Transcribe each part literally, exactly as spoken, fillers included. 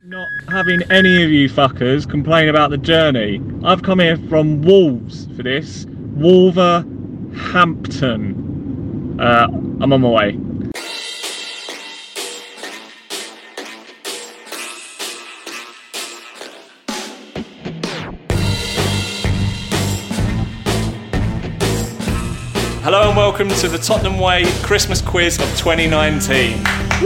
Not having any of you fuckers complain about the journey. I've come here from Wolves for this. Wolverhampton. Uh, I'm on my way. Hello and welcome to the Tottenham Way Christmas quiz of twenty nineteen.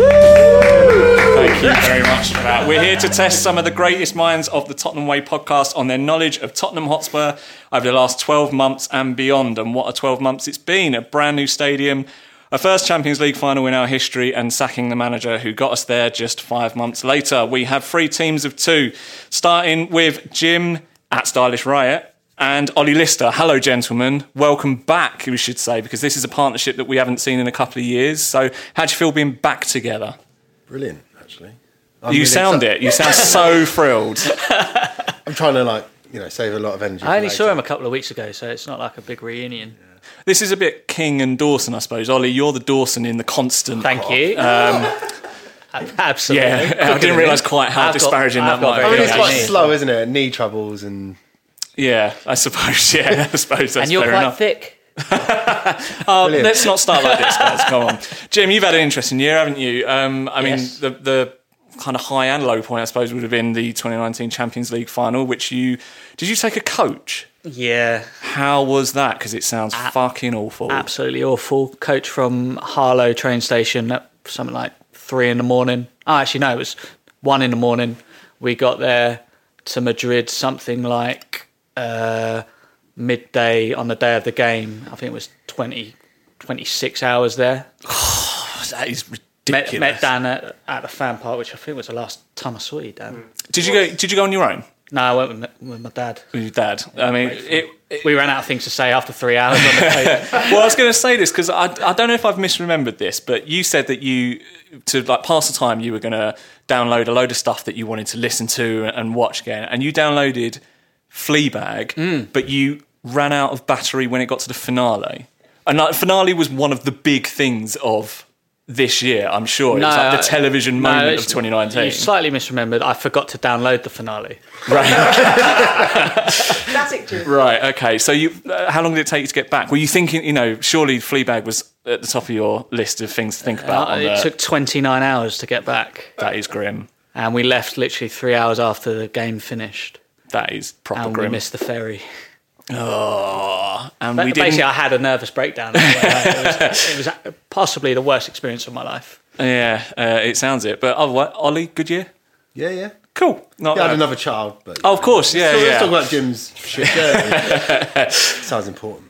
Woo! Thank you very much for that. We're here to test some of the greatest minds of the Tottenham Way podcast on their knowledge of Tottenham Hotspur over the last twelve months and beyond. And what a twelve months it's been. A brand new stadium, a first Champions League final in our history, and sacking the manager who got us there just five months later. We have three teams of two, starting with Jim at Stylish Riot and Ollie Lister. Hello, gentlemen. Welcome back, we should say, because this is a partnership that we haven't seen in a couple of years. So how do you feel being back together? Brilliant, actually. I'm you really sound excited. it. You sound so thrilled. I'm trying to, like, you know, save a lot of energy. I only saw him a couple of weeks ago, so it's not like a big reunion. Yeah. This is a bit King and Dawson, I suppose. Ollie, you're the Dawson in the constant. Thank you. Um, Absolutely. Yeah, I didn't realise quite how I've disparaging got, that might be. I mean, it's quite slow, isn't it? Knee troubles and... Yeah, I suppose. Yeah, I suppose that's and you're fair quite enough. thick. uh, let's not start like this, guys. Come on, Jim. You've had an interesting year, haven't you? Um, I yes. mean, the the kind of high and low point, I suppose, would have been the twenty nineteen Champions League final. Which you did you take a coach? Yeah. How was that? Because it sounds a- fucking awful. Absolutely awful. Coach from Harlow train station at something like three in the morning. Oh, actually, no, it was one in the morning. We got there to Madrid something like. Uh, midday on the day of the game. I think it was twenty, twenty-six hours there. Oh, that is ridiculous. Met, met Dan at, at the fan park, which I think was the last time I saw you, Dan. Did you go? Did you go on your own? No, I went with my, with my dad. With your dad. I mean, it, it, we ran out of things to say after three hours on the page. Well, I was going to say this because I, I don't know if I've misremembered this, but you said that you, to like pass the time, you were going to download a load of stuff that you wanted to listen to and watch again, and you downloaded Fleabag, mm. but you ran out of battery when it got to the finale. And like, finale was one of the big things of this year, I'm sure. No, it was like the television no, moment of twenty nineteen. You slightly misremembered. I forgot to download the finale. Right. Classic Jim. Right, okay. So you, uh, how long did it take you to get back? Were you thinking, you know, surely Fleabag was at the top of your list of things to think about? Uh, on it the... took twenty-nine hours to get back. That is grim. And we left literally three hours after the game finished. That is proper and grim. And we missed the ferry. Oh, and but we didn't... Basically, I had a nervous breakdown. it, was, it was possibly the worst experience of my life. Yeah, uh, it sounds it. But otherwise, Ollie, good year? Yeah, yeah. Cool. Not yeah, I uh, had another child. But, oh, of course, yeah, so yeah. Let's talk about Jim's shit journey. Sounds important.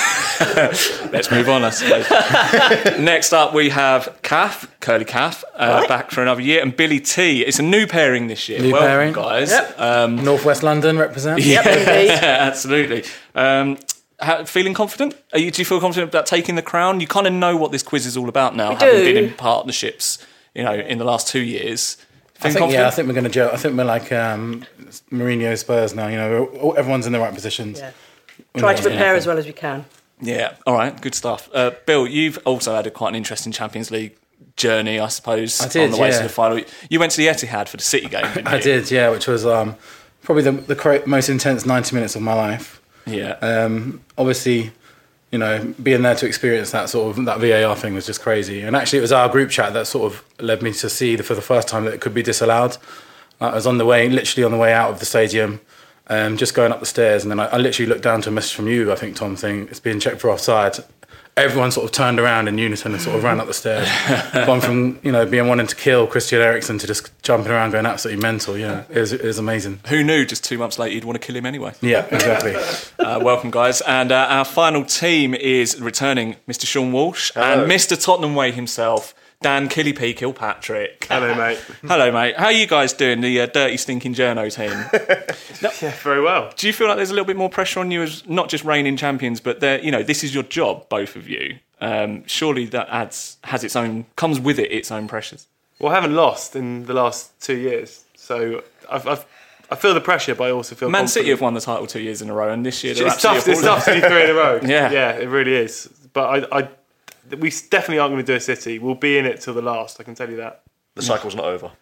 Let's move on, I suppose. Next up, we have Kath, Curly Kath, uh, back for another year, and Billy T. It's a new pairing this year. New Welcome, pairing, guys. Yep. Um, Northwest London represent. Yeah, yep, absolutely. Um, how, feeling confident? Are you, do you feel confident about taking the crown? You kind of know what this quiz is all about now, we having do. been in partnerships, you know, in the last two years. I think, yeah, I think we're going to gel. I think we're like um, Mourinho Spurs now. You know, everyone's in the right positions. Yeah. Try to prepare as well as we can. Yeah, all right, good stuff. Uh, Bill, you've also had a quite an interesting Champions League journey, I suppose, I did, on the way yeah. to the final. You went to the Etihad for the City game, didn't you? I did, yeah, which was um, probably the, the cra- most intense ninety minutes of my life. Yeah. Um, obviously, you know, being there to experience that sort of that V A R thing was just crazy. And actually, it was our group chat that sort of led me to see the, for the first time that it could be disallowed. I was on the way, literally on the way out of the stadium. Um, just going up the stairs, and then I, I literally looked down to a message from you, I think, Tom, saying it's being checked for offside. Everyone sort of turned around in unison and sort of ran up the stairs. Gone from, you know, being wanting to kill Christian Eriksen to just jumping around going absolutely mental. Yeah, it was, it was amazing. Who knew just two months later you'd want to kill him anyway? Yeah, exactly. uh, welcome, guys. And uh, our final team is returning Mister Sean Walsh Hello. and Mister Tottenham Way himself, Dan Killy P. Kilpatrick. Hello, mate. Hello, mate. How are you guys doing, the uh, dirty, stinking journo team? No, yeah, very well. Do you feel like there's a little bit more pressure on you as not just reigning champions, but you know, this is your job, both of you? Um, surely that adds has its own comes with it its own pressures. Well, I haven't lost in the last two years, so I've, I've I feel the pressure, but I also feel Man confident. City have won the title two years in a row, and this year they're It's tough. absolutely It's tough to do three in a row. Yeah, yeah, it really is. But I, I, we definitely aren't going to do a City. We'll be in it till the last. I can tell you that. The cycle's not over.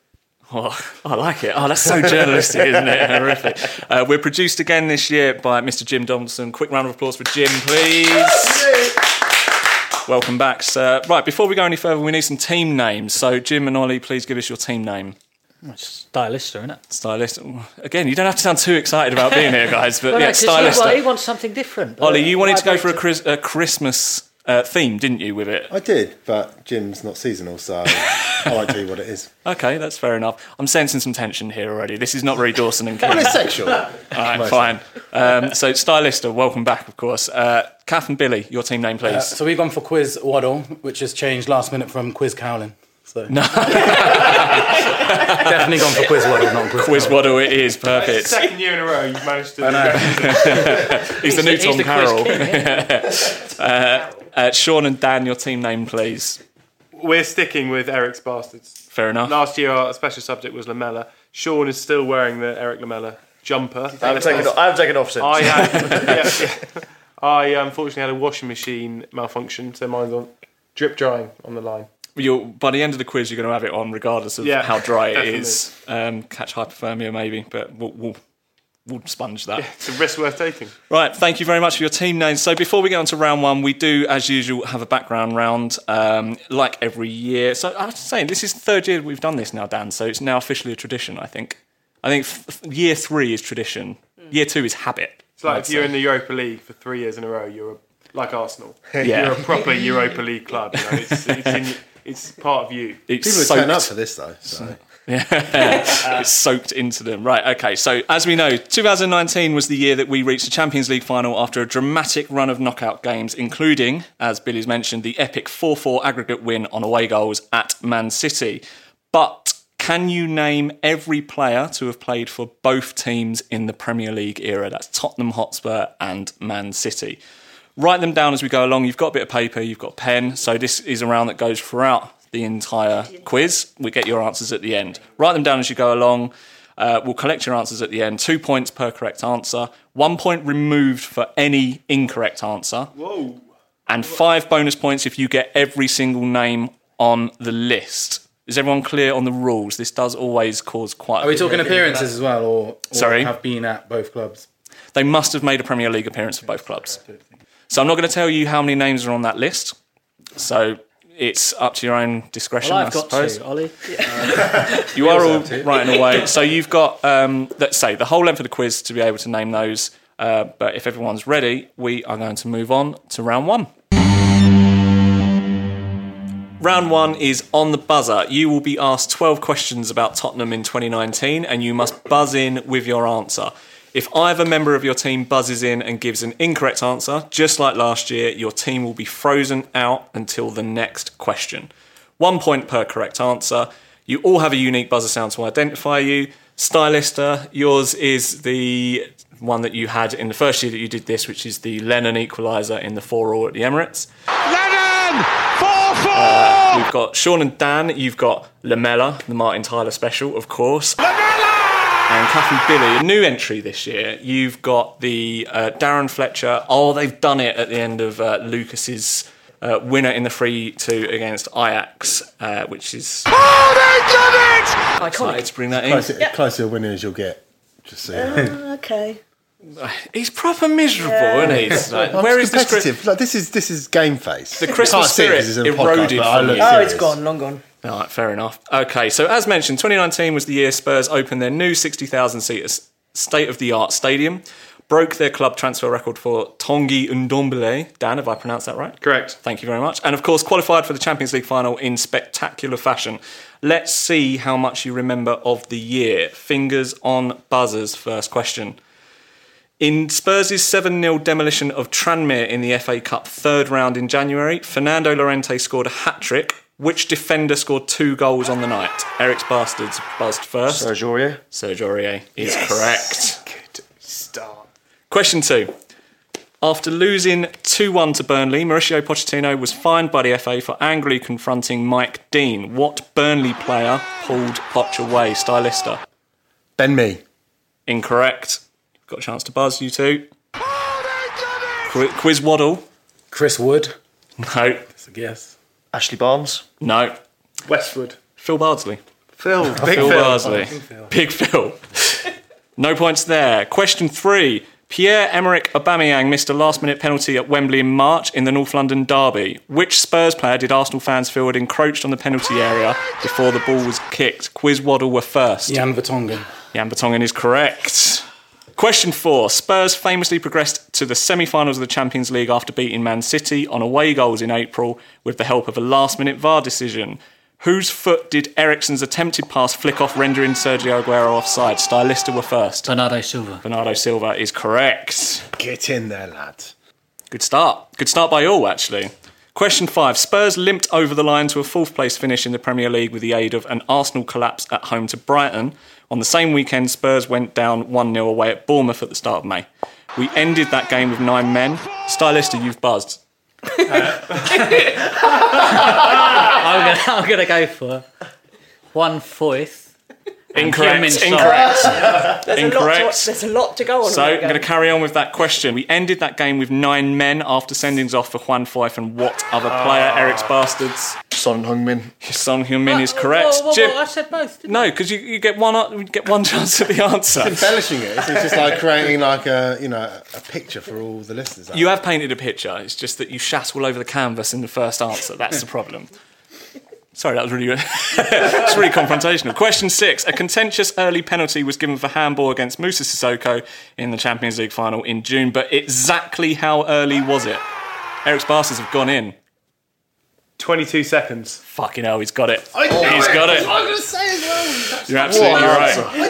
Oh, I like it. Oh, that's so journalistic, isn't it? Horrific. Uh, we're produced again this year by Mister Jim Donaldson. Quick round of applause for Jim, please. Welcome back, sir. Right, before we go any further, we need some team names. So, Jim and Ollie, please give us your team name. Stylista, isn't it? Stylist. Again, you don't have to sound too excited about being here, guys, but Well, yeah, no, 'cause Stylista. He, he wants something different. Ollie, you wanted to go I'd for a, like Chris- a Christmas uh, theme, didn't you, with it? I did, but Jim's not seasonal, so I won't tell you what it is. Okay, that's fair enough. I'm sensing some tension here already. This is not very Dawson and King. Well, it's sexual. All right, fine. Um, so, Stylista, welcome back, of course. Uh, Kath and Billy, your team name, please. Uh, so we've gone for Quiz Waddle, which has changed last minute from Quiz Cowlin. So No. definitely gone for Quiz Waddle, not Quiz. Quiz Cowlin. Waddle, it is perfect. Second year in a row, you've managed to. I know. He's the new He's Tom the quiz Carroll. king, yeah. uh, uh, Sean and Dan, your team name, please. We're sticking with Eric's Bastards. Fair enough. Last year, our special subject was Lamella. Sean is still wearing the Eric Lamella jumper. I haven't taken it, I haven't taken it off since. I had, yeah, yeah. I unfortunately had a washing machine malfunction, so mine's on drip drying on the line. You'll, by the end of the quiz, you're going to have it on, regardless of Yeah, how dry it definitely. is. Um, catch hypothermia, maybe, but we'll, we'll, we'll sponge that. It's a risk worth taking. Right, thank you very much for your team names. So before we get on to round one, we do, as usual, have a background round, um, like every year. So I have to say, this is the third year we've done this now, Dan, so it's now officially a tradition, I think. I think f- year three is tradition. Year two is habit. It's like I'd if you're say. in the Europa League for three years in a row, you're a, like Arsenal. Yeah. You're a proper Europa League club. You know? It's, it's, in, it's part of you. It's People would soaked, turn up for this, though. So. it's soaked into them. Right, okay. So as we know, two thousand nineteen was the year that we reached the Champions League final after a dramatic run of knockout games, including, as Billy's mentioned, the epic four four aggregate win on away goals at Man City. But can you name every player to have played for both teams in the Premier League era? That's Tottenham Hotspur and Man City. Write them down as we go along. You've got a bit of paper, you've got a pen. So this is a round that goes throughout the entire quiz. We get your answers at the end. Write them down as you go along. Uh, we'll collect your answers at the end. Two points per correct answer. One point removed for any incorrect answer. Whoa. And five bonus points if you get every single name on the list. Is everyone clear on the rules? This does always cause quite... Are we talking appearances as well, or, or Sorry? have been at both clubs? They must have made a Premier League appearance for both clubs. So I'm not going to tell you how many names are on that list. So it's up to your own discretion, Well, I've I got suppose. two, Ollie. You are all have to. writing away. So you've got, um, let's say, the whole length of the quiz to be able to name those. Uh, but if everyone's ready, we are going to move on to round one. Round one is on the buzzer. You will be asked twelve questions about Tottenham in twenty nineteen, and you must buzz in with your answer. If either member of your team buzzes in and gives an incorrect answer, just like last year, your team will be frozen out until the next question. One point per correct answer. You all have a unique buzzer sound to identify you. Stylista, yours is the one that you had in the first year that you did this, which is the Lennon equaliser in the four all at the Emirates. Lennon! four four! Uh, we've got Sean and Dan. You've got Lamella, the Martin Tyler special, of course. And Kath and Billy, a new entry this year. You've got the uh, Darren Fletcher. Oh, they've done it at the end of uh, Lucas's uh, winner in the three two against Ajax, uh, which is Oh, they done it! excited Iconic. to bring that in. Closer, closer to winning as you'll get. Just so you know. Ah, okay. He's proper miserable, isn't he? It's like, I'm where is the competitive. script? Like, this is this is game face. The You Christmas can't see it 'cause spirit it's in a podcast, eroded but I from look you. Oh, serious. it's gone, long gone. All right, fair enough. Okay, so as mentioned, twenty nineteen was the year Spurs opened their new sixty thousand seat state-of-the-art stadium, broke their club transfer record for Tanguy Ndombele. Dan, have I pronounced that right? Correct. Thank you very much. And of course, qualified for the Champions League final in spectacular fashion. Let's see how much you remember of the year. Fingers on buzzers, first question. In Spurs' seven nil demolition of Tranmere in the F A Cup third round in January, Fernando Llorente scored a hat-trick. Which defender scored two goals on the night? Eric's Bastards buzzed first. Serge Aurier. Serge Aurier is correct. Good start. Question two. After losing two one to Burnley, Mauricio Pochettino was fined by the F A for angrily confronting Mike Dean. What Burnley player pulled Poch away? Stylista. Ben Mee. Incorrect. Got a chance to buzz, you two. Qu- Quiz Waddle. Chris Wood. No. That's a guess. Ashley Barnes. No. Westwood. Phil Bardsley. Phil, big Phil Phil. Barsley. Big Phil. No points there. Question three. Pierre-Emerick Aubameyang missed a last-minute penalty at Wembley in March in the North London derby. Which Spurs player did Arsenal fans feel had encroached on the penalty area before the ball was kicked? Quiz Waddle were first. Jan Vertonghen. Jan Vertonghen is correct. Question four. Spurs famously progressed to the semi-finals of the Champions League after beating Man City on away goals in April with the help of a last-minute V A R decision. Whose foot did Eriksen's attempted pass flick off, rendering Sergio Aguero offside? Stylista were first. Bernardo Silva. Bernardo Silva is correct. Get in there, lad. Good start. Good start by all, actually. Question five. Spurs limped over the line to a fourth place finish in the Premier League with the aid of an Arsenal collapse at home to Brighton. On the same weekend, Spurs went down one nil away at Bournemouth at the start of May. We ended that game with nine men. Stylista, you've buzzed. I'm gonna, I'm gonna go for one fourth. Incorrect. Heung-min Son. Incorrect. There's, Incorrect. A lot to, there's a lot to go on. So in I'm that going to game. carry on with that question. We ended that game with nine men after sendings off for Juan Foyth and what other player? Eric's bastards. Son Heung-min. Son Heung-min is correct. Whoa, whoa, whoa, Jim- I said both. Didn't No, because you, you get one you get one chance at the answer. Embellishing it. It's just like creating like a you know a picture for all the listeners. You have painted a picture. It's just that you shat all over the canvas in the first answer. That's the problem. Sorry, that was really it's really confrontational. Question six. A contentious early penalty was given for handball against Moussa Sissoko in the Champions League final in June, but exactly how early was it? Eric's bastards have gone in. twenty-two seconds. Fucking hell, he's got it. I knew He's it. got it. I was going to say as well. You're absolutely right. I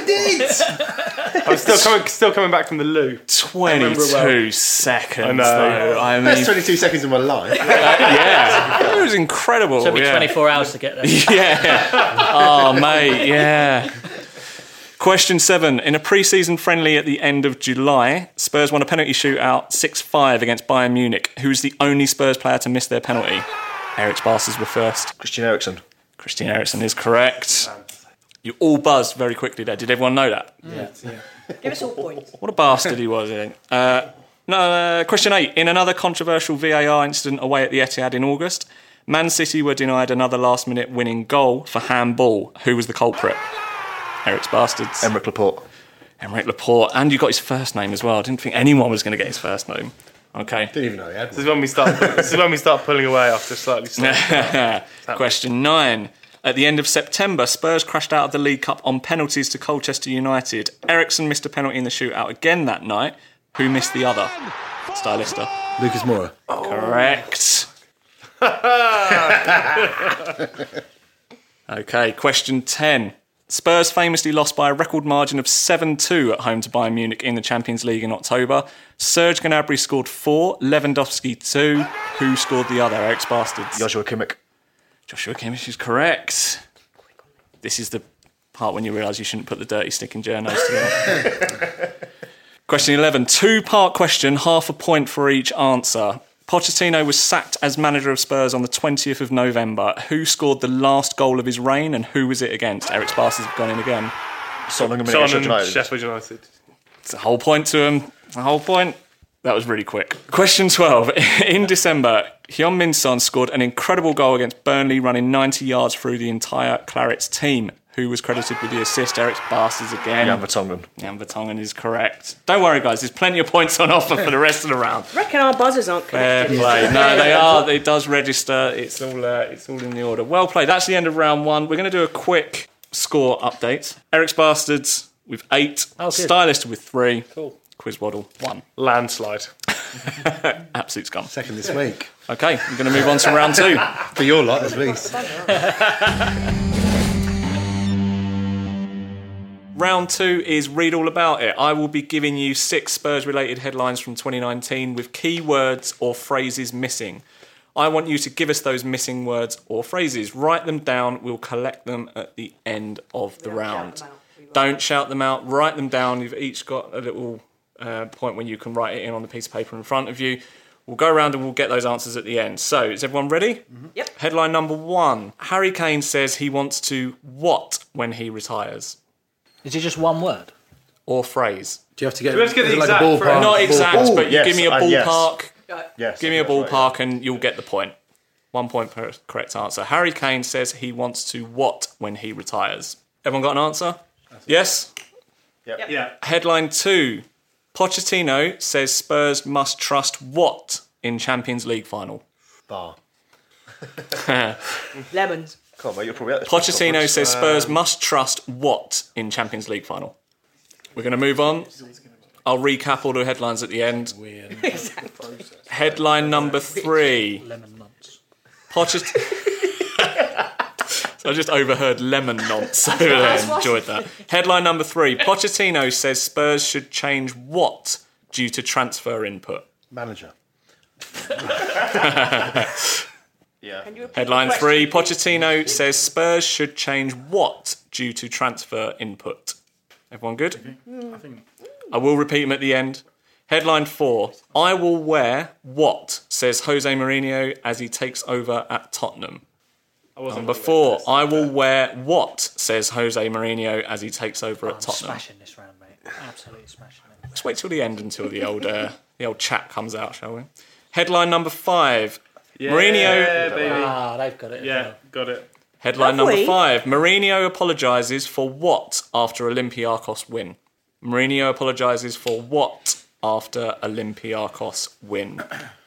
did. I'm still coming, still coming back from the loo. twenty-two seconds. I know. Though. I mean, Best twenty-two seconds of my life. yeah, it was incredible. Took me yeah. twenty-four hours to get there. Yeah. Oh, mate, yeah. Question seven. In a pre-season friendly at the end of July, Spurs won a penalty shootout six five against Bayern Munich. Who's the only Spurs player to miss their penalty? Eric's bastards were first. Christian Eriksen. Christian Eriksen is correct. You all buzzed very quickly there. Did everyone know that? Give us all points. What a bastard he was, I think. Uh, no, uh, question eight. In another controversial V A R incident away at the Etihad in August, Man City were denied another last-minute winning goal for handball. Who was the culprit? Eric's bastards. Emerick Laporte. Emerick Laporte. And you got his first name as well. I didn't think anyone was going to get his first name. Okay. Didn't even know he had This is one. when we start. This is when we start pulling away after slightly. Slow. Question nine. At the end of September, Spurs crashed out of the League Cup on penalties to Colchester United. Ericsson missed a penalty in the shootout again that night. Who missed the other? Stylista. Lucas Moura. Correct. Okay, question ten. Spurs famously lost by a record margin of seven two at home to Bayern Munich in the Champions League in October. Serge Gnabry scored four, Lewandowski two. Who scored the other? Eric's bastards. Joshua Kimmich. Joshua Kimmich is correct. This is the part when you realise you shouldn't put the dirty stick in journos together. Question eleven. Two-part question, half a point for each answer. Pochettino was sacked as manager of Spurs on the twentieth of November. Who scored the last goal of his reign and who was it against? Eric's bastards have gone in again. Son Heung-min Son against and United. Sheffield United. It's a whole point to him. A whole point. That was really quick. Question twelve. In December, Heung-min Son scored an incredible goal against Burnley, running ninety yards through the entire Clarets team. Who was credited with the assist? Eric's bastards again. Jan Vertonghen. Jan Vertonghen is correct. Don't worry, guys. There's plenty of points on offer for the rest of the round. I reckon our buzzers aren't Fair connected. play. No, they are. It does register. It's all. Uh, it's all in the order. Well played. That's the end of round one. We're going to do a quick score update. Eric's bastards with eight. Oh, good. Stylist with three. Cool. Quiz Waddle one. Landslide. Absolute scum. Second this week. Okay, we're going to move on to round two. For your lot, at least. Round two is read all about it. I will be giving you six Spurs-related headlines from twenty nineteen with key words or phrases missing. I want you to give us those missing words or phrases. Write them down. We'll collect them at the end of the round. Don't shout them out. Write them down. You've each got a little uh, point when you can write it in on the piece of paper in front of you. We'll go around and we'll get those answers at the end. So, is everyone ready? Mm-hmm. Yep. Headline number one. Harry Kane says he wants to what when he retires? Is it just one word? Or phrase? Do you have to get, Do we have to get is the it like a exact ballpark? phrase? Not exact, Ooh, but you yes, give me a uh, yes. ballpark. Yes. Give me a that's right, ballpark and you'll get the point. One point per correct answer. Harry Kane says he wants to what when he retires? Everyone got an answer? Yes? Yep. Yeah. Headline two. Pochettino says Spurs must trust what in Champions League final? Bar. Lemons. Come on, mate, you're probably at this Pochettino conference. says Spurs must trust what in Champions League final? We're going to move on. I'll recap all the headlines at the end. Headline number three. Lemon months. Pochettino. So I just overheard lemon nonce over there. Enjoyed that. Headline number three. Pochettino says Spurs should change what due to transfer input? Manager. Yeah. Can you repeat Headline the three. question, please? Pochettino says Spurs should change what due to transfer input? Everyone good? I think I will repeat them at the end. Headline four. I will wear what, says Jose Mourinho as he takes over at Tottenham. I wasn't Number four. I will wear what, says Jose Mourinho as he takes over at I'm Tottenham. smashing this round, mate. Absolutely smashing it. Let's wait till the end until the old uh, the old chat comes out, shall we? Headline number five. Yeah, Mourinho. baby. Ah, they've got it. as Yeah, well. got it. Headline Have number we? five. Mourinho apologises for what after Olympiacos win? Mourinho apologises for what after Olympiacos win?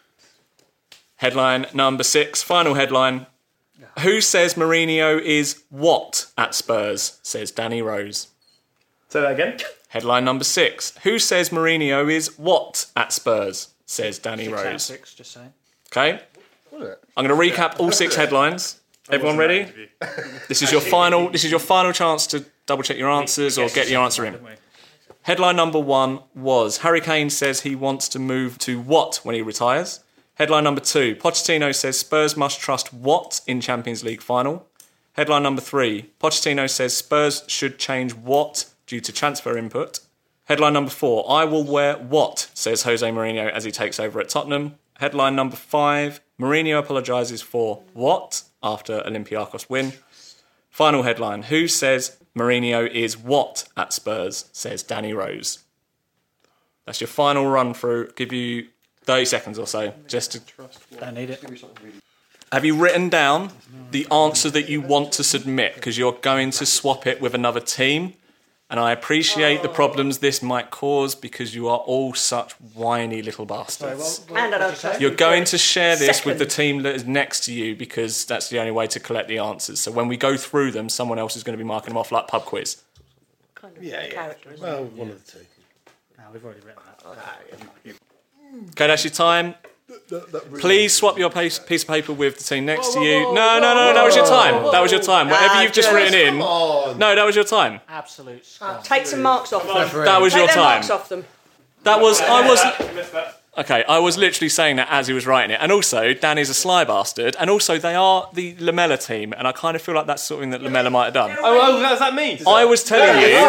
Headline number six. Final headline. Who says Mourinho is what at Spurs? Says Danny Rose. Say that again. Headline number six. Who says Mourinho is what at Spurs? Says Danny Six out of Rose. six, just saying. Okay? I'm going to recap all six headlines. Everyone ready? This is your final. This is your final chance to double check your answers or get your answer in. Headline number one was Harry Kane says he wants to move to what when he retires. Headline number two, Pochettino says Spurs must trust what in Champions League final. Headline number three, Pochettino says Spurs should change what due to transfer input. Headline number four, I will wear what, says Jose Mourinho as he takes over at Tottenham. Headline number five, Mourinho apologises for what after Olympiacos win. Final headline, who says Mourinho is what at Spurs, says Danny Rose. That's your final run through. Give you thirty seconds or so just to... Don't need it. Have you written down the answer that you want to submit? Because you're going to swap it with another team. And I appreciate the problems this might cause because you are all such whiny little bastards. And I don't trust You're you going for to share this with the second. team that is next to you because that's the only way to collect the answers. So when we go through them, someone else is going to be marking them off like pub quiz. Kind of Yeah, yeah. character, isn't Well, it? one of the two. No, we've already written that. Okay, that's your time. Please swap your piece, piece of paper with the team next to you. No, no, no, that was your time. That was your time. Whatever you've just written in. No, that was your time. Absolute scum. Take some marks off them. That was Take your their time. marks off them. That was, I was, Missed that. okay, I was literally saying that as he was writing it. And also, Danny's a sly bastard. And also, they are the Lamella team. And I kind of feel like that's something that Lamella might have done. Oh, oh, what does that mean? I was telling you,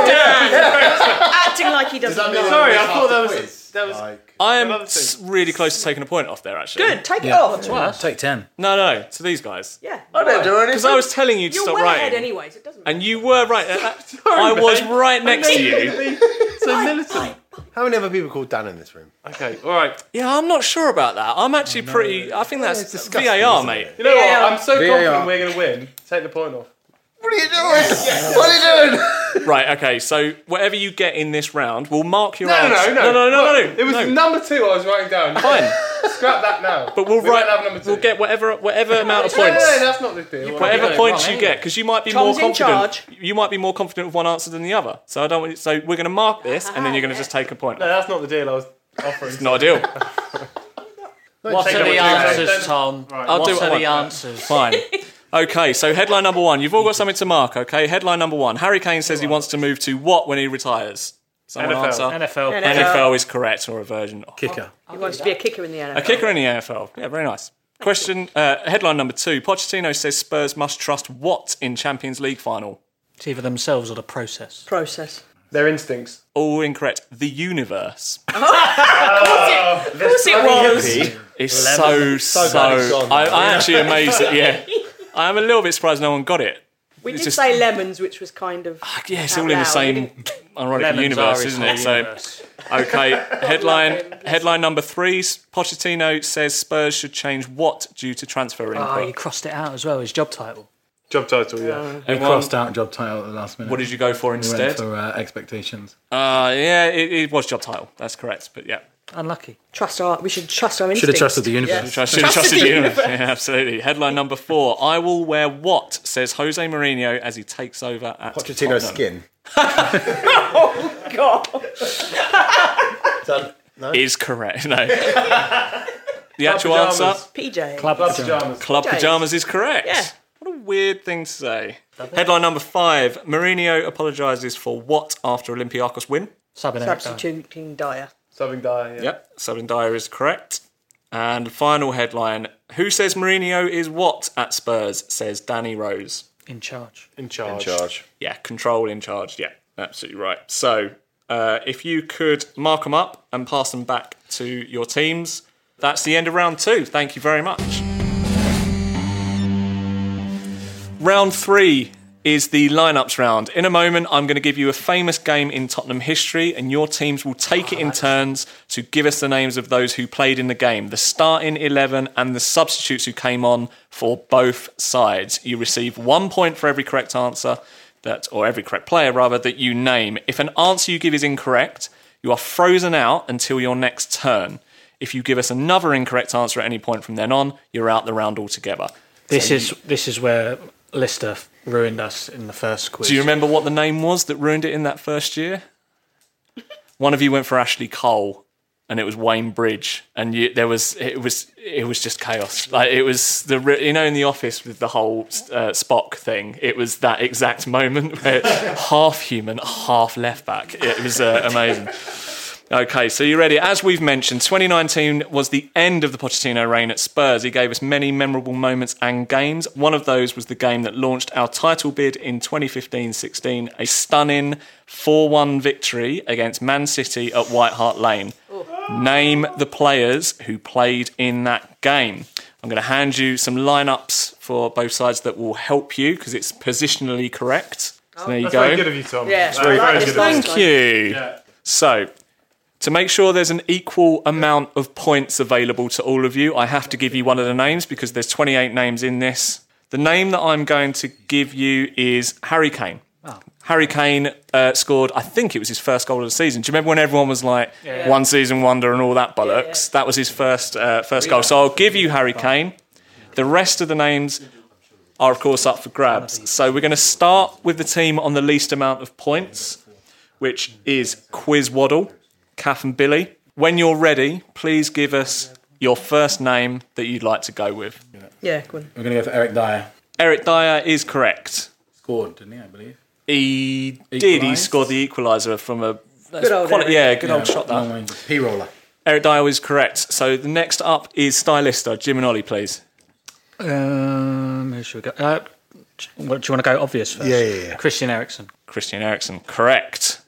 Acting like he doesn't know. Sorry, I thought that was that was. Like, I am Another s- thing. really close to taking a point off there, actually. Good, take it off. take ten. No, no, no, to these guys. Yeah. I don't do anything. Because I was telling you to You're stop way ahead writing. anyways, it doesn't matter. And you were right. uh, I was right next to you. So militant. how many other people called Dan in this room? Okay, all right. Yeah, I'm not sure about that. I'm actually pretty. I think that's it's disgusting, V A R, isn't mate. it? You know Yeah. what? I'm so V A R. confident we're going to win. Take the point off. What are you doing? What are you doing? Right, okay, so whatever you get in this round, we'll mark your No, no, answer. no, no, no, no, no, no. It was no. number two I was writing down. Fine, Scrap that now. but we'll we write. won't have number two. We'll get whatever whatever amount of No, no, points. no, that's not the deal. Whatever it points wrong you anyway. get, because you might be Tom's more in confident. charge. You might be more confident with one answer than the other. So I don't. want- So we're going to mark this, and then you're going to just take a point. No, that's not the deal I was offering. Not a deal. What take are number the two, answers, then. Tom? I'll What do what I are the want. answers? Fine. Okay, so headline number one. You've all got something to mark, okay? Headline number one. Harry Kane says he wants to move to what when he retires? Someone N F L. answer. N F L. N N F F L. L is correct, or a version. of Kicker. He wants to be a kicker in the N F L. A kicker in the N F L. Yeah, very nice. Question, uh, headline number two. Pochettino says Spurs must trust what in Champions League final? It's either themselves or the process. Process. Their instincts. All incorrect. The universe. Of course it was. It's so, so... glad it's gone. I, I actually amazed that, yeah. I'm a little bit surprised no one got it. We It's did just- say lemons, which was kind of. Yeah, it's out all in the loud. We same didn't- ironic Lemons universe, are isn't in it? the So, universe. Okay, headline headline number three. Pochettino says Spurs should change what due to transfer input. Oh, you crossed it out as well, his job title. Job title, yeah. We Everyone- crossed out job title at the last minute. What did you go for We went instead? for uh, expectations. Uh, yeah, it, it was job title. That's correct. But yeah, Unlucky. Trust our. We should trust our Should have instincts. trusted the universe. Yes. I should have Trusted trusted the you. universe. Yeah, absolutely. Headline number four. I will wear what? Says Jose Mourinho as he takes over at Pochettino's Tottenham. skin. God. Done. No. Is correct. No. The actual pyjamas. answer. P J. Club, Club pyjamas. pyjamas. Club P Js. pyjamas is correct. Yeah. What a weird thing to say. Headline number five. Mourinho apologises for what after Olympiacos win? Subbing Eric Dyer. Substituting Dyer. Something Dyer, yeah. Yep. Southern Dyer is correct. And final headline. Who says Mourinho is what at Spurs? Says Danny Rose. In charge. In charge. Charge. Yeah, control in charge. Yeah, absolutely right. So, uh, if you could mark them up and pass them back to your teams, that's the end of round two. Thank you very much. Round three is the lineups round. In a moment, I'm going to give you a famous game in Tottenham history, and your teams will take it in turns to give us the names of those who played in the game, the starting eleven and the substitutes who came on for both sides. You receive one point for every correct answer, that, or every correct player rather, that you name. If an answer you give is incorrect, you are frozen out until your next turn. If you give us another incorrect answer at any point from then on, you're out the round altogether. This is this is where Lister ruined us in the first quiz. Do you remember what the name was that ruined it in that first year? One of you went for Ashley Cole, and it was Wayne Bridge, and you, there was it was it was just chaos. Like it was the you know in The Office with the whole uh, Spock thing. It was that exact moment where half human, half left back. It was uh, amazing. Okay, so you ready? As we've mentioned, twenty nineteen was the end of the Pochettino reign at Spurs. He gave us many memorable moments and games. One of those was the game that launched our title bid in twenty fifteen sixteen, a stunning four one victory against Man City at White Hart Lane. Name the players who played in that game. I'm going to hand you some lineups for both sides that will help you because it's positionally correct. So there you That's go. very good of you, Tom. Yeah. That's very, I like very this good of you. line. Thank you. Yeah. So, to make sure there's an equal amount of points available to all of you, I have to give you one of the names because there's twenty-eight names in this. The name that I'm going to give you is Harry Kane. Harry Kane uh, scored, I think it was his first goal of the season. Do you remember when everyone was like, Yeah. one season wonder and all that bollocks? That was his first uh, first goal. So I'll give you Harry Kane. The rest of the names are, of course, up for grabs. So we're going to start with the team on the least amount of points, which is Quiz Waddle, Kath and Billy. When you're ready, please give us your first name that you'd like to go with. Yeah, go on. We're going to go for Eric Dyer. Eric Dyer is correct. Scored, didn't he, I believe? He did. He Equalised? scored the equaliser from a that's Good old quality, Eric. yeah, good old shot long that. range. P-roller. Eric Dyer was correct. So the next up is Stylista, Jim and Ollie, please. Um, who should we go? Uh, what, do you want to go obvious first? Yeah, yeah, yeah. Christian Eriksen. Christian Eriksen, correct.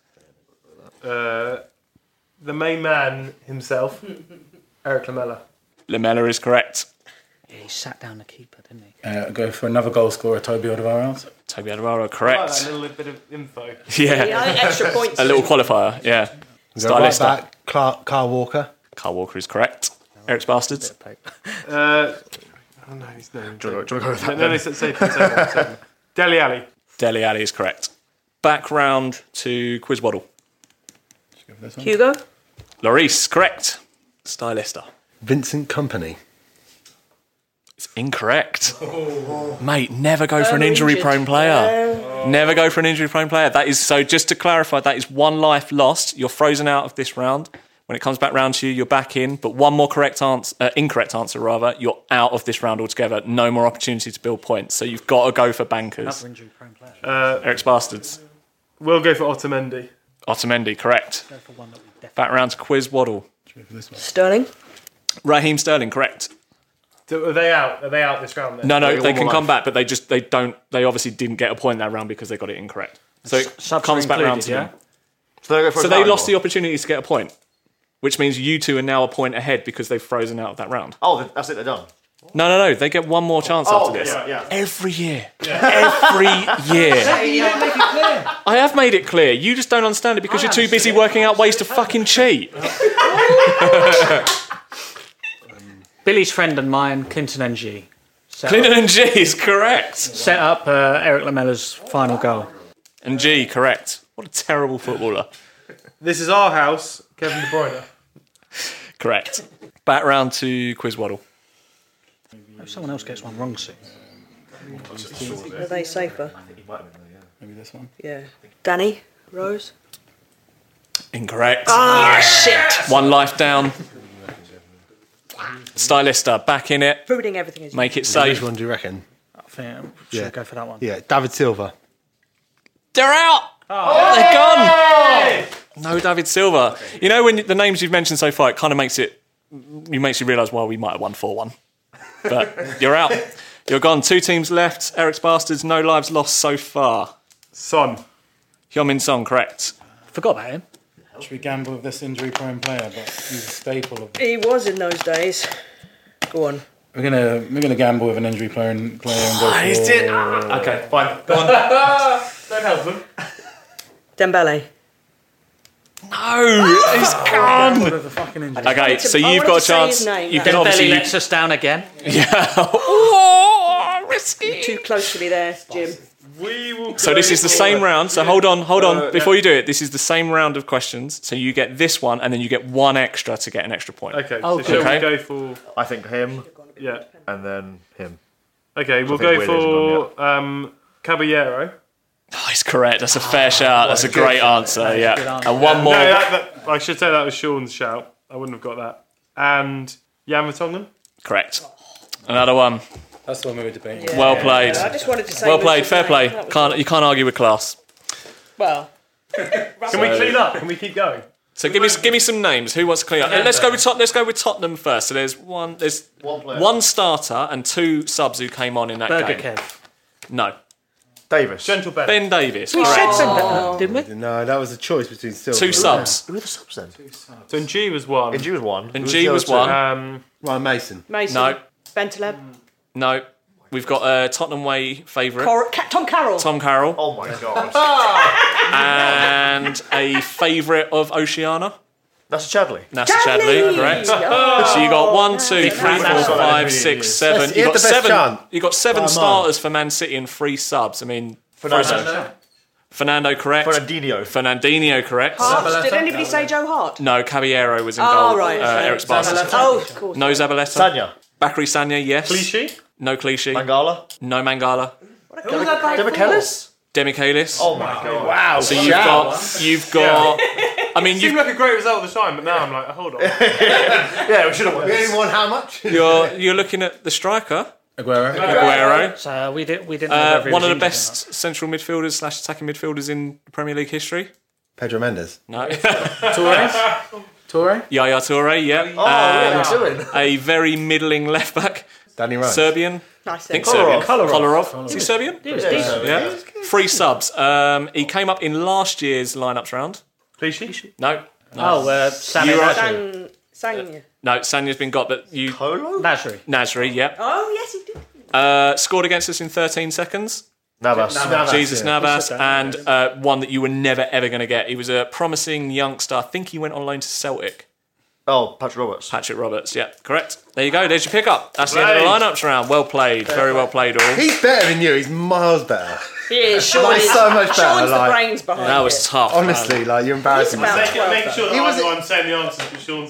Uh, the main man himself, Eric Lamela. Lamella is correct. Yeah, he sat down the keeper, didn't he? Uh, go for another goal scorer, Toby Alderweireld. Toby Alderweireld, I like that correct. little bit of info. Yeah, Yeah, I think extra points. a little qualifier, yeah. Go right Stylista. back. Clark, Carl Walker. Carl Walker is correct. Eric's Bastards. Uh, oh no, his name. Do you want to go with that? No, no, say, say, say, say, say. Dele Alli. Dele Alli is correct. Back round to Quiz Waddle. Hugo. Lloris, correct. Stylista. Vincent Kompany. It's incorrect. Mate, never go for an injury-prone player. Never go for an injury-prone player. That is so. Just to clarify, that is one life lost. You're frozen out of this round. When it comes back round to you, you're back in. But one more correct answer, uh, incorrect answer rather, you're out of this round altogether. No more opportunity to build points. So you've got to go for bankers. Another injury-prone player. Uh, Eric's Bastards. we'll go for Otamendi. Otamendi, correct. Go for one that we definitely... Back round to Quiz Waddle. Sterling. Raheem Sterling, correct. So are they out? Are they out this round then? No, no, They they all can life. come back, but they just they don't. They obviously didn't get a point that round because they got it incorrect. So it Subs comes are back round included, to yeah? them. So they go for So a they starting lost the one. opportunity to get a point, which means you two are now a point ahead because they've frozen out of that round. Oh, that's it, they're done. No, no, no. They get one more chance after this. yeah, yeah. Every year. Every year. I have made it clear. You just don't understand it because you're too busy working out ways to fucking cheat. Billy's friend and mine, Clinton N G. Set Clinton up, and G is correct. set up uh, Eric Lamella's final goal. And G, correct. What a terrible footballer. This is our house, Kevin De Bruyne. Correct. Back round to Quiz Waddle. If someone else gets one wrong soon. Are they safer? Maybe this one. Yeah. Danny Rose. Incorrect. Ah, shit. One life down. Stylista, back in it. Ruining everything is. Make it Which safe. one do you reckon? I think we should Yeah. go for that one. Yeah, David Silva. They're out. Oh, they're gone. No David Silva. You know, when the names you've mentioned so far, it kind of makes it, you makes you realise, well, we might have won four one. But you're out. You're gone. Two teams left. Eric's Bastards, no lives lost so far. Son. Hyun-Min Song, correct. Forgot about him. Should we gamble with this injury-prone player? But he's a staple of. He was in those days. Go on. We're gonna we're gonna gamble with an injury-prone player and go for. Is it? Okay, fine. Go on. Don't help them. Dembele. No, he's gone. With the fucking injury. Okay, so I you've wanted got a to say his chance. name, You that's can it. obviously. Belly lets us down again. Oh, risky. Too close to me there, Jim. We will. So this is the same round. So hold on, hold on. Before you do it, this is the same round of questions. So you get this one, and then you get one extra to get an extra point. Okay. Oh, so shall okay. we go for? I think him Yeah. and then him. Okay, we'll think go Will isn't for um, Caballero. Oh, he's correct. That's a fair shout. That's a great answer. Yeah. good answer. And one more. No, that, that, I should say that was Sean's shout. I wouldn't have got that. And Jan Vertonghen. Correct. Another one. That's the one we were debating. Well played. I just wanted to say. Well was played. his Fair name. play. That was Can't you can't argue with class. Well. Can we clean up? Can we keep going? So give me give me some names. Who wants to clean up? Uh, Let's go with Tot- Let's go with Tottenham first. So there's one there's One player. one starter and two subs who came on in that Burger game. Kev. No, Davis. Gentle Ben. Ben Davis. We Correct. said Ben, didn't we? No, that was a choice between Silva. Two subs. Who are the subs then? So N G was one. And G was one. And Who G the was other two? one. Um, Ryan Mason. Mason. No, Bentaleb. no. We've got a Tottenham Way favourite, Cor- Ca- Tom Carroll. Tom Carroll, Oh my god. and a favourite of Oceania, That's Chadley. Nasa Chadley! Chadley. Correct. Oh, So you got one, two, three, four, Nasa. five, six, seven. Yes, he You had got the best seven. chance. You got seven By a mile. starters for Man City and three subs. I mean, Fernando. Fernando correct. Fernandinho. Fernandinho correct. Hart. Did anybody say Joe Hart? No, Caballero was in Oh, goal. right. Uh, Eric's Bastards. Oh, of course. No Zabaleta. Sanya. Bakary Sanya, yes. Clichy. No Clichy. Mangala. No Mangala. Demichelis. Demichelis. Oh my god. Wow. So you've got, you've got. I mean, Seemed you've, like a great result at the time, but now I'm like, hold on. Yeah, we should have won We this. only won how much? you're you're looking at the striker, Aguero. Aguero. So uh, we did. We didn't. know Uh, whether he one was of the injured best central midfielders slash attacking midfielders in Premier League history. Pedro Mendes. No. Torres. Torres. Yaya Toure, yeah. Oh, what are you doing? A very middling left back. Danny Rose. Serbian. Nice. I think Kolarov. Serbian. Kolarov. Is he Serbian? or not. He was decent. Yeah. Three subs. Um, he came up in last year's lineups round. Clichy. No. Oh, uh, Sammy You are- Nasri. Sang, sang. No, Sanya's been got, but you. Polo? Nasri. Nasri, yeah. Oh, yes, he did. Uh, scored against us in thirteen seconds. Navas. Jesus yeah. Navas, and uh, one that you were never ever going to get. He was a promising youngster. I think he went on loan to Celtic. Oh, Patrick Roberts. Patrick Roberts, yeah, correct. There you go. There's your pickup. That's the end of the lineups round. Well played. Very well played, all. He's better than you. He's miles better. He is. Sean Like, is. so much better, Sean's like- the brains behind That was it. tough. Honestly, like you're embarrassing He's about yourself. twelve, Make sure that He was- I'm the one saying the answers for Sean's.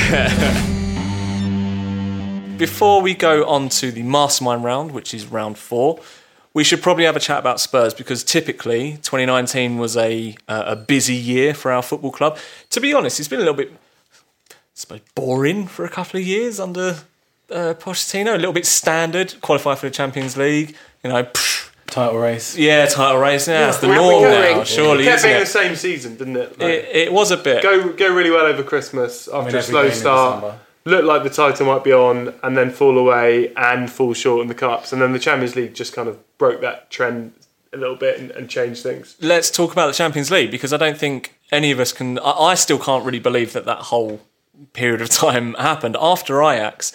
Before we go on to the mastermind round, which is round four, we should probably have a chat about Spurs because typically twenty nineteen was a uh, a busy year for our football club. To be honest, it's been a little bit, I suppose, boring for a couple of years under uh, Pochettino. A little bit standard, qualify for the Champions League. You know, pff, Title race. yeah, title race. Yeah, it's the Now norm we're now. going. Surely, It kept isn't being the it? same season, didn't it? Like, It, it was a bit. go go really well over Christmas after I mean, a every slow game in start. December. Looked like the title might be on, and then fall away and fall short in the cups, and then the Champions League just kind of broke that trend a little bit and, and changed things. Let's talk about the Champions League because I don't think any of us can. I, I still can't really believe that that whole period of time happened after Ajax.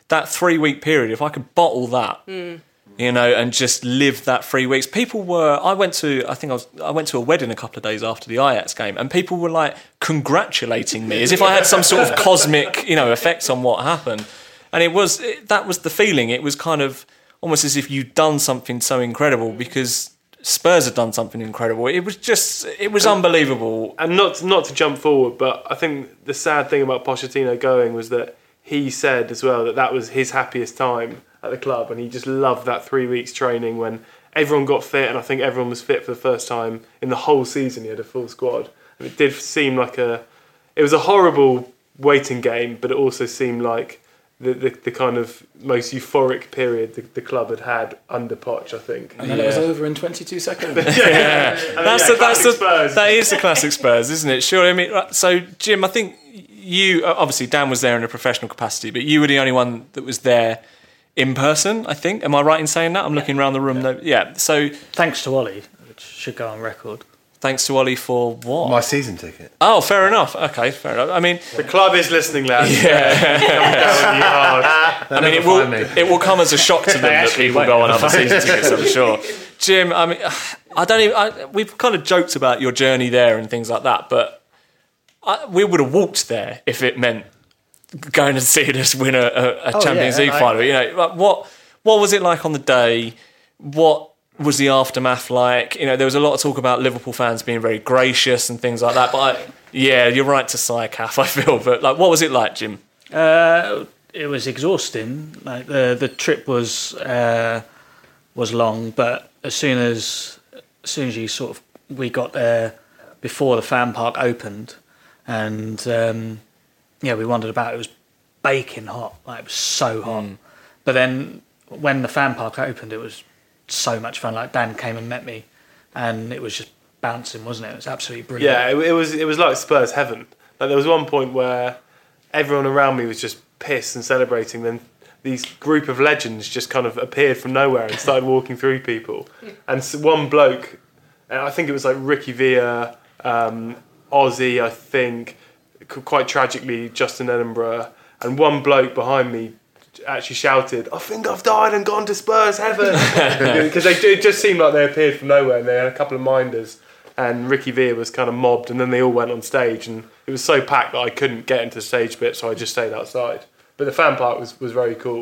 that three week period, if I could bottle that, Mm. you know, and just live that three weeks. People were. I went to. I think I was. I went to a wedding a couple of days after the Ajax game, and people were like congratulating me as if I had some sort of cosmic, you know, effect on what happened. And it was it, that was the feeling. It was kind of almost as if you'd done something so incredible because Spurs had done something incredible. It was just. It was unbelievable. And not not to jump forward, but I think the sad thing about Pochettino going was that he said as well that that was his happiest time at the club, and he just loved that three weeks training when everyone got fit, and I think everyone was fit for the first time in the whole season. He had a full squad, and it did seem like a, it was a horrible waiting game, but it also seemed like the the, the kind of most euphoric period the, the club had had under Poch, I think. And then it was over in twenty-two seconds. Yeah, that's yeah, the, that's the, Spurs. that is the classic Spurs, isn't it? Sure. I mean, so Jim, I think you obviously Dan was there in a professional capacity, but you were the only one that was there in person, I think. Am I right in saying that? I'm looking around the room. Yeah. Though. Yeah. So thanks to Ollie, which should go on record. Thanks to Ollie for what? My season ticket. Oh, fair enough. Okay, fair enough. I mean, The club is listening, lads. yeah. Yeah. I mean, it will it will come as a shock to them that people go on other season tickets, I'm sure. Jim, I mean, I don't even. I, we've kind of joked about your journey there and things like that, but I, we would have walked there if it meant going and seeing us win a, a, a Oh, Champions yeah, League I- final. You know, like, what what was it like on the day? What was the aftermath like? You know, there was a lot of talk about Liverpool fans being very gracious and things like that. But I, yeah, you're right to sigh, Kath, I feel. But like, what was it like, Jim? Uh, it was exhausting. Like the the trip was uh, was long, but as soon as as soon as you sort of we got there before the fan park opened, and um, yeah, we wandered about. It was baking hot. Like it was so hot. Mm. But then when the fan park opened, it was so much fun. Like Dan came and met me, and it was just bouncing, wasn't it? It was absolutely brilliant. Yeah, it, it was it was like Spurs heaven. Like there was one point where everyone around me was just pissed and celebrating. Then these group of legends just kind of appeared from nowhere and started walking through people. And so one bloke, I think it was like Ricky Villa, um, Ozzy, I think, quite tragically Justin Edinburgh, and one bloke behind me actually shouted, "I think I've died and gone to Spurs heaven," because they it just seemed like they appeared from nowhere, and they had a couple of minders. And Ricky Villa was kind of mobbed, and then they all went on stage, and it was so packed that I couldn't get into the stage bit, so I just stayed outside. But the fan park was, was very cool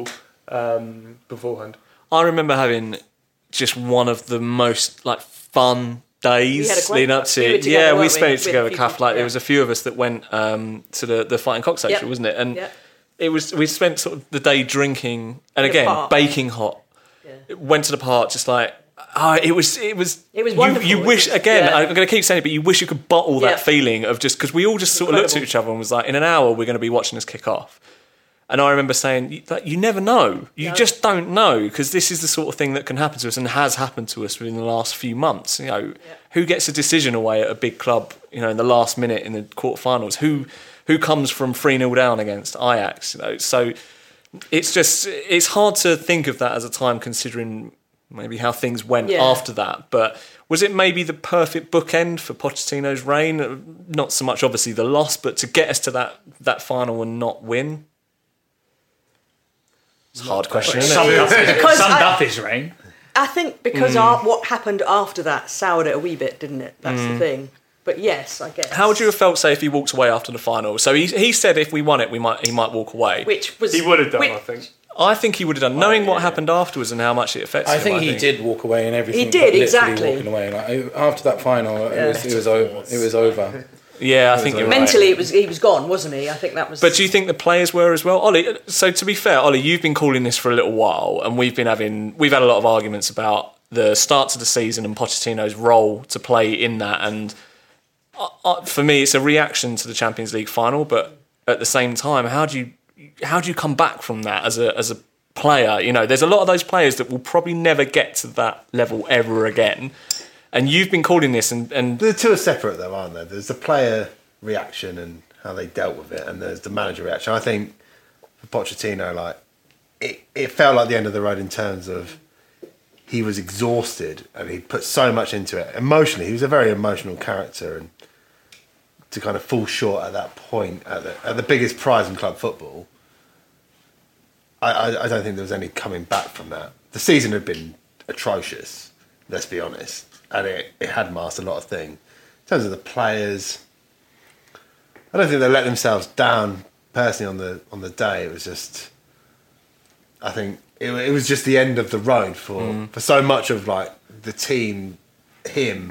um, beforehand. I remember having just one of the most like fun days We had a great- leading up to we were it. together, Yeah, we weren't spent we, it together, with Kath. people, Like there yeah. was a few of us that went um, to the the Fighting Cock section, Yep. wasn't it? And Yep. it was we spent sort of the day drinking, and In the again park. baking hot. Yeah. Went to the park just like. Oh, it was, it was, It was you, wonderful. you It wish, was- again, yeah. I'm going to keep saying it, but you wish you could bottle Yeah. that feeling of just, because we all just sort of looked at Incredible. each other and was like, in an hour, we're going to be watching this kick off. And I remember saying, you, like, you never know. You No. just don't know, because this is the sort of thing that can happen to us and has happened to us within the last few months. You know, who gets a decision away at a big club, you know, in the last minute in the quarterfinals? Who who comes from three nil down against Ajax? You know, so it's just, it's hard to think of that as a time considering maybe how things went Yeah. after that. But was it maybe the perfect bookend for Pochettino's reign? Not so much obviously the loss, but to get us to that, that final and not win? It's a hard question, isn't Summed it? up, Because summed I- up his reign. I think because Mm. our, what happened after that soured it a wee bit, didn't it? That's the thing. But yes, I guess. How would you have felt, say, if he walked away after the final? So he he said if we won it, we might he might walk away. Which was He would have done, which- I think. I think he would have done, knowing what happened afterwards and how much it affects I him. think he did walk away and everything. He did, literally exactly. Walking away. Like, after that final, it was it was over. It was over. Yeah, I think you're right. Mentally, it was he was gone, wasn't he? I think that was. But do you think the players were as well, Ollie? So to be fair, Ollie, you've been calling this for a little while, and we've been having we've had a lot of arguments about the start to the season and Pochettino's role to play in that. And uh, uh, for me, it's a reaction to the Champions League final. But at the same time, how do you how do you come back from that as a as a player? You know, there's a lot of those players that will probably never get to that level ever again. And you've been calling this, and, and The two are separate, though, aren't they? There's the player reaction and how they dealt with it, and there's the manager reaction. I think for Pochettino, like it, it felt like the end of the road in terms of he was exhausted and he put so much into it emotionally. He was a very emotional character, and to kind of fall short at that point at the, at the biggest prize in club football, I, I, I don't think there was any coming back from that. The season had been atrocious, let's be honest, and it, it had masked a lot of things. In terms of the players, I don't think they let themselves down personally on the on the day. It was just, I think it, it was just the end of the road for, mm. for so much of like the team, him,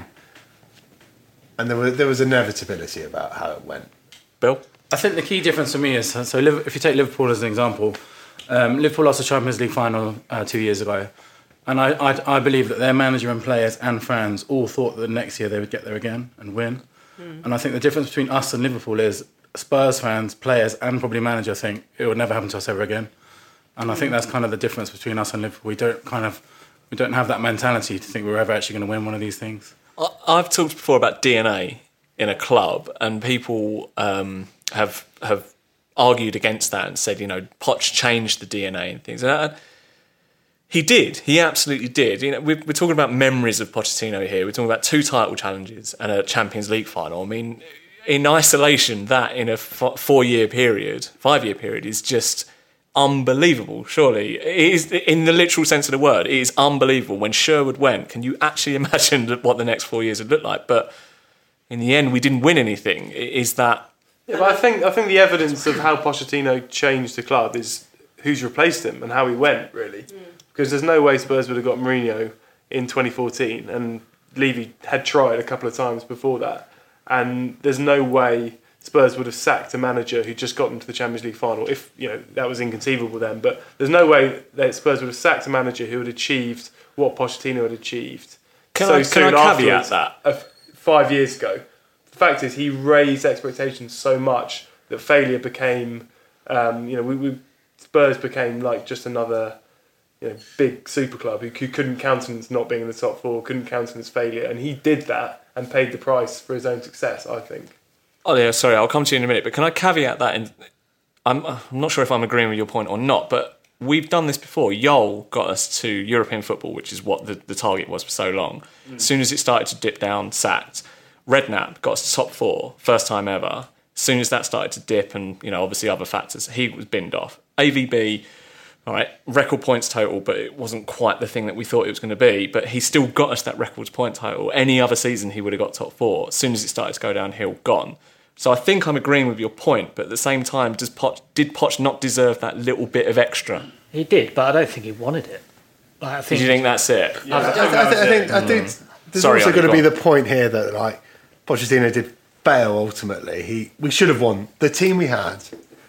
and there was there was inevitability about how it went. Bill, I think the key difference for me is so if you take Liverpool as an example, um, Liverpool lost the Champions League final uh, two years ago, and I, I I believe that their manager and players and fans all thought that next year they would get there again and win. Mm. And I think the difference between us and Liverpool is Spurs fans, players, and probably manager think it would never happen to us ever again. And I think that's kind of the difference between us and Liverpool. We don't kind of we don't have that mentality to think we're ever actually going to win one of these things. I've talked before about D N A in a club, and people um, have have argued against that and said, you know, Poch changed the D N A and things. And I, he did. He absolutely did. You know, we're, we're talking about memories of Pochettino here. We're talking about two title challenges and a Champions League final. I mean, in isolation, that in a f- four-year period, five-year period, is just unbelievable, surely. It is, in the literal sense of the word, it is unbelievable. When Sherwood went, can you actually imagine what the next four years would look like? But in the end, we didn't win anything. Is that... Yeah, but I think I think the evidence of how Pochettino changed the club is who's replaced him and how he went, really. Mm. Because there's no way Spurs would have got Mourinho in twenty fourteen, and Levy had tried a couple of times before that. And there's no way Spurs would have sacked a manager who just got them to the Champions League final. If, you know, that was inconceivable then. But there's no way that Spurs would have sacked a manager who had achieved what Pochettino had achieved. Can so I, soon can I caveat afterwards, that? Uh, five years ago. The fact is, he raised expectations so much that failure became, um, you know, we, we Spurs became like just another, you know, big super club who, who couldn't countenance not being in the top four, couldn't countenance failure, and he did that and paid the price for his own success, I think. Oh yeah, sorry, I'll come to you in a minute, but can I caveat that? In, I'm, I'm not sure if I'm agreeing with your point or not, but we've done this before. Yol got us to European football, which is what the, the target was for so long. Mm. As soon as it started to dip down, sacked. Redknapp got us to top four, first time ever. As soon as that started to dip and, you know, obviously other factors, he was binned off. A V B, all right, record points total, but it wasn't quite the thing that we thought it was going to be. But he still got us that record point total. Any other season, he would have got top four. As soon as it started to go downhill, gone. So I think I'm agreeing with your point, but at the same time, does Poch, did Poch not deserve that little bit of extra? He did, but I don't think he wanted it. Like, I think did you think that's it? Yeah, I, I, I, I think I think mm. there's Sorry, also Ollie, going to go be on. the point here that like Pochettino did fail ultimately. He we should have won. The team we had,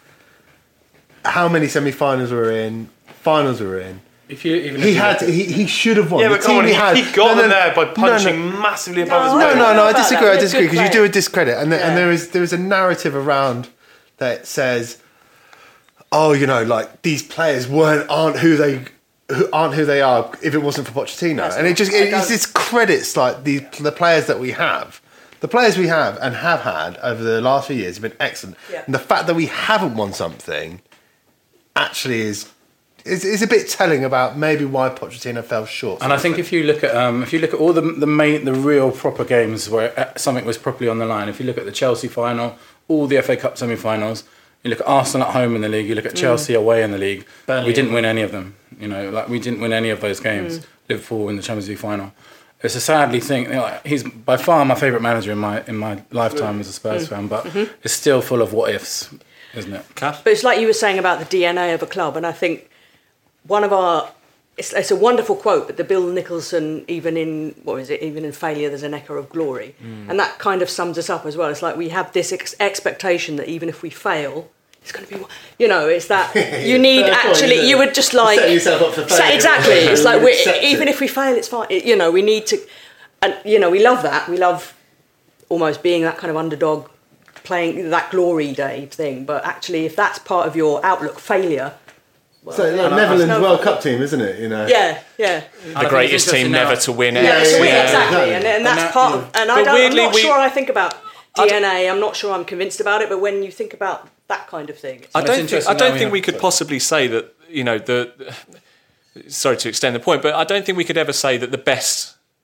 how many semi-finals were in, finals were in. If you even he if you had he, he should have won. Yeah, the but team come on, we he, had, he got no, them no, there by punching no, no. massively above No, his No, weight. no, no. I about disagree. that. I disagree Good because you player. do a discredit, and, the, Yeah. and there is there is a narrative around that says, oh, you know, like these players weren't aren't who they who aren't who they are if it wasn't for Pochettino, That's and it not- just I it, don't- it's discredits like the the players that we have. The players we have and have had over the last few years have been excellent, Yeah. and the fact that we haven't won something actually is. Is, is a bit telling about maybe why Pochettino fell short. And I think if you look at um, if you look at all the the main the real proper games where uh, something was properly on the line, if you look at the Chelsea final, all the F A Cup semi-finals, you look at Arsenal at home in the league, you look at Chelsea Mm. away in the league, Burnley. we didn't win any of them. You know, like we didn't win any of those games. Mm. Liverpool in the Champions League final. It's a sadly thing. You know, he's by far my favourite manager in my in my lifetime as a Spurs Mm. fan, but Mm-hmm. it's still full of what ifs, isn't it? Kath? But it's like you were saying about the D N A of a club, and I think one of our it's, it's a wonderful quote, but the Bill Nicholson, even in what is it, even in failure, there's an echo of glory, Mm. and that kind of sums us up as well. It's like we have this ex- expectation that even if we fail, it's going to be, you know, it's that you need Fair point, actually, isn't it? you would just like Set yourself up for Set- failure. exactly. It's like You we accept even it. if we fail, it's fine. It- you know, we need to, and you know, we love that. We love almost being that kind of underdog, playing that glory day thing. But actually, if that's part of your outlook, failure. Well, So yeah, like Netherlands no- World Cup team, isn't it? You know. Yeah, yeah. The greatest team never to win Yeah, X. it's yeah, weird, yeah, exactly, exactly. and, and that's And that- part of. And I But don't, I'm weirdly, not we- sure I think about I D d- N A. I'm not sure I'm convinced about it. But when you think about that kind of thing, it's I It's don't think, interesting I how don't we think have- we could possibly say that, you know, the... Sorry to extend the point, but I don't think we could ever say that the best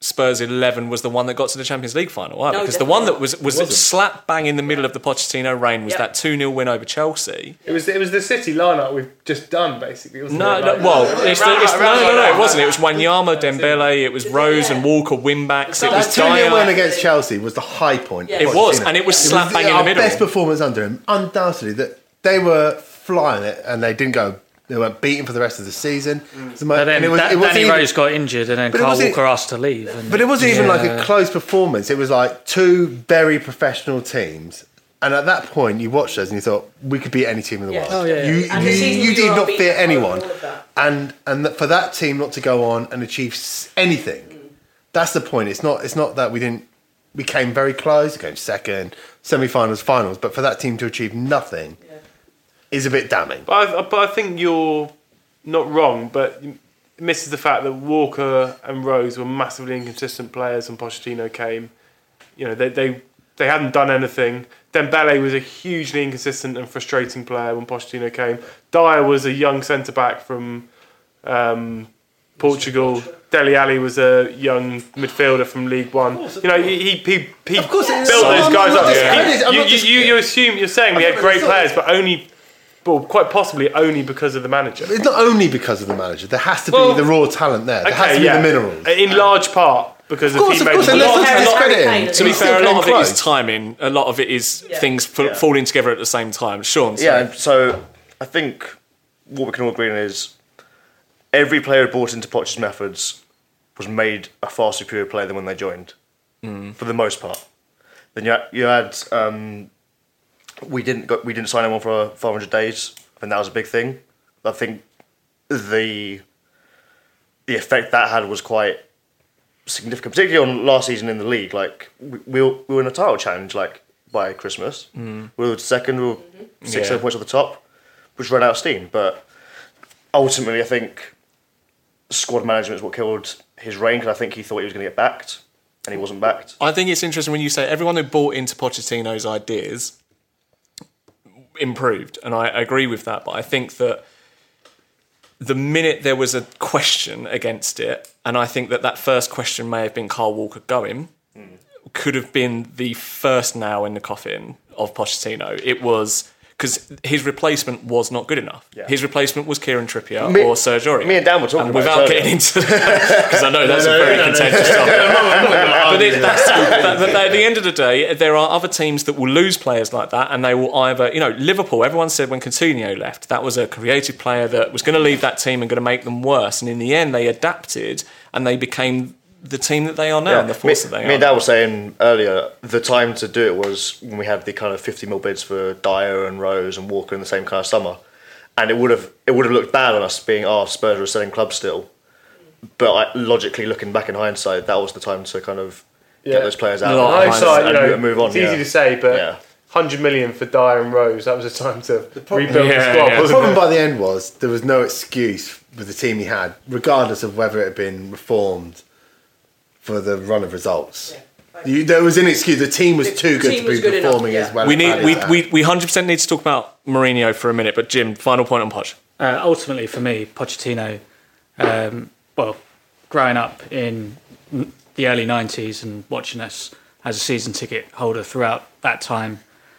Spurs eleven was the one that got to the Champions League final, right? No, Because the one definitely that was was slap bang in the middle of the Pochettino reign was Yep. that two nil win over Chelsea. It was it was the City lineup we've just done basically. Wasn't No, it? no, Like- well, it's the, it's, no, around no, like no, that. it wasn't. It was Wanyama, Dembele, it was Rose and Walker win backs. It That was two nil win Dyer. against Chelsea was the high point. Yeah. of It was, Pochettino. and it was It slap was bang in the our middle. best performance under him, undoubtedly. That they were flying it, and they didn't go. They weren't beaten for the rest of the season. Mm. It was the mo- But then and it was, Da- it wasn't Danny even- Rose got injured, and then But it Carl wasn't- Walker asked to leave. And, But it wasn't even like a Yeah. close performance. It was like two very professional teams. And at that point, you watched us and you thought, we could beat any team in the Yeah. world. Oh, yeah, yeah. You, And the you, season you we did were not unbeaten fear over anyone. all of that. And and that- for that team not to go on and achieve s- anything, that's the point. It's not It's not that we didn't. We came very close, came second, semi-finals, finals. But for that team to achieve nothing is a bit damning. But I, but I think you're not wrong, but it misses the fact that Walker and Rose were massively inconsistent players when Pochettino came. You know, they they, they hadn't done anything. Dembele was a hugely inconsistent and frustrating player when Pochettino came. Dyer was a young centre-back from um, Portugal. Dele Alli was a young midfielder from League One. You know, he he, he, he Of course, built it's- those I'm guys not up. discrediting- I'm You, not you, dis- you, you assume you're saying we had great it's not- players, but only, well, quite possibly only because of the manager. It's not only because of the manager. There has to be Well, the raw talent there. There has to Okay, be yeah, the minerals. in large part because Of course, of of he course, made and the let's not Harry discredit him. Kane, To be He's fair, a still lot of came it is close. timing. A lot of it is Yeah. things f- Yeah. falling together at the same time. Sean, Yeah, sorry. and so I think what we can all agree on is every player brought into Poch's methods was made a far superior player than when they joined, for the most part. Then you had, you had um, we didn't got, we didn't sign anyone for five hundred days. I think that was a big thing. I think the the effect that had was quite significant, particularly on last season in the league. Like we, we, were, we were in a title challenge like by Christmas. We were second, we were six, Yeah. seven points at the top, which ran out of steam. But ultimately, I think squad management is what killed his reign, because I think he thought he was going to get backed, and he wasn't backed. I think it's interesting when you say everyone who bought into Pochettino's ideas improved, and I agree with that. But I think that the minute there was a question against it, and I think that that first question may have been Carl Walker going, could have been the first nail in the coffin of Pochettino. It was because his replacement was not good enough. Yeah. His replacement was Kieran Trippier Me- or Serge Aurier. me and Dan were talking and about without it earlier. getting into because I know that's a very contentious topic. But it, that's, but, but at the end of the day, there are other teams that will lose players like that, and they will either, you know, Liverpool. Everyone said when Coutinho left, that was a creative player that was going to leave that team and going to make them worse. And in the end, they adapted and they became the team that they are now, and the force me, that they me are. and Dad were saying earlier, the time to do it was when we had the kind of fifty mil bids for Dyer and Rose and Walker in the same kind of summer, and it would have it would have looked bad on us being, oh, Spurs were selling clubs still, but I, logically looking back in hindsight, that was the time to kind of Yeah. get those players out No, and, Hindsight, you and know, move on. it's yeah. easy to say, but Yeah. one hundred million for Dyer and Rose, that was a time to rebuild Yeah, the squad, yeah. The wasn't problem it? by the end was there was no excuse with the team he had, regardless of whether it had been reformed for the run of results. You, there was an excuse. The team was The too good team to was be good enough, performing yeah. as well. we as need bad we, as that. we we one hundred percent need to talk about Mourinho for a minute. But Jim, final point on Poch. Uh, ultimately, for me, Pochettino, um, well, growing up in n- the early nineties and watching us as a season ticket holder throughout that time,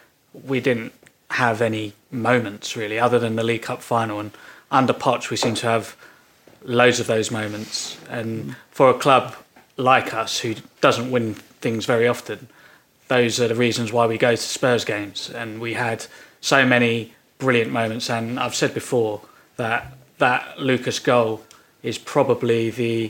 we didn't have any moments really, other than the League Cup final. And under Poch, we seem to have loads of those moments. And for a club like us, who doesn't win things very often, those are the reasons why we go to Spurs games. And we had so many brilliant moments. And I've said before that that Lucas goal is probably the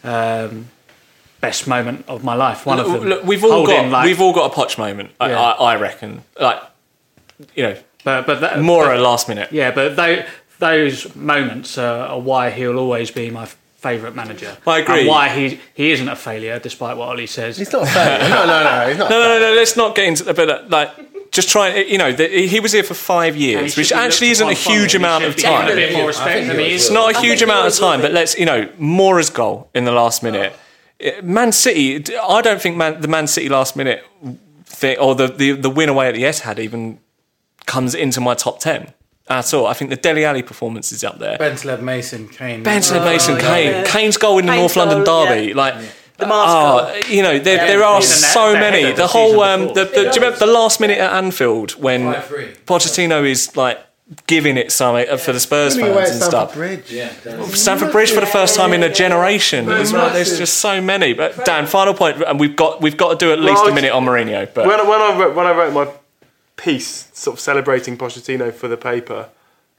um, best moment of my life. One of Look, them. look, we've all Holding, got like- we've all got a Poch moment. I, Yeah. I, I reckon, like you know, but but that, more but, at last minute. Yeah, but those those moments are, are why he'll always be my favourite manager. I agree. And why he he isn't a failure, despite what Ollie says. He's not a failure. No, no, no. He's not. No, no, no, no. Let's not get into that. But uh, like, just try. You know, the, he was here for five And he years, should which be actually looked isn't a upon fondly. huge He amount should of be given time. a bit more I respect think than he he was is. It's not a I huge think amount he of was time, with but let's, you know, Mora's goal in the last minute. Man City, I don't think Man, the Man City last minute thing, or the, the, the win away at the Etihad even comes into my top ten at all. I think the Dele Alli performance is up there. Bentleb, Mason, Kane. Bentleb, Mason, yeah. Kane. Yeah. Kane's goal in the Kane's North London goal, derby. yeah. Like, The mask. Oh, you know, there, there are so many. The whole, um, the, the, do you remember the last minute at Anfield when Pochettino is like giving it something for the Spurs Running away fans at and Stamford stuff? Bridge. Yeah. Stamford Bridge for the first time in a generation. It's like, there's just so many. But Dan, final point, and we've got we've got to do at least Well, a minute on Mourinho. But When, I- when I wrote, when I wrote my piece, sort of celebrating Pochettino for the paper,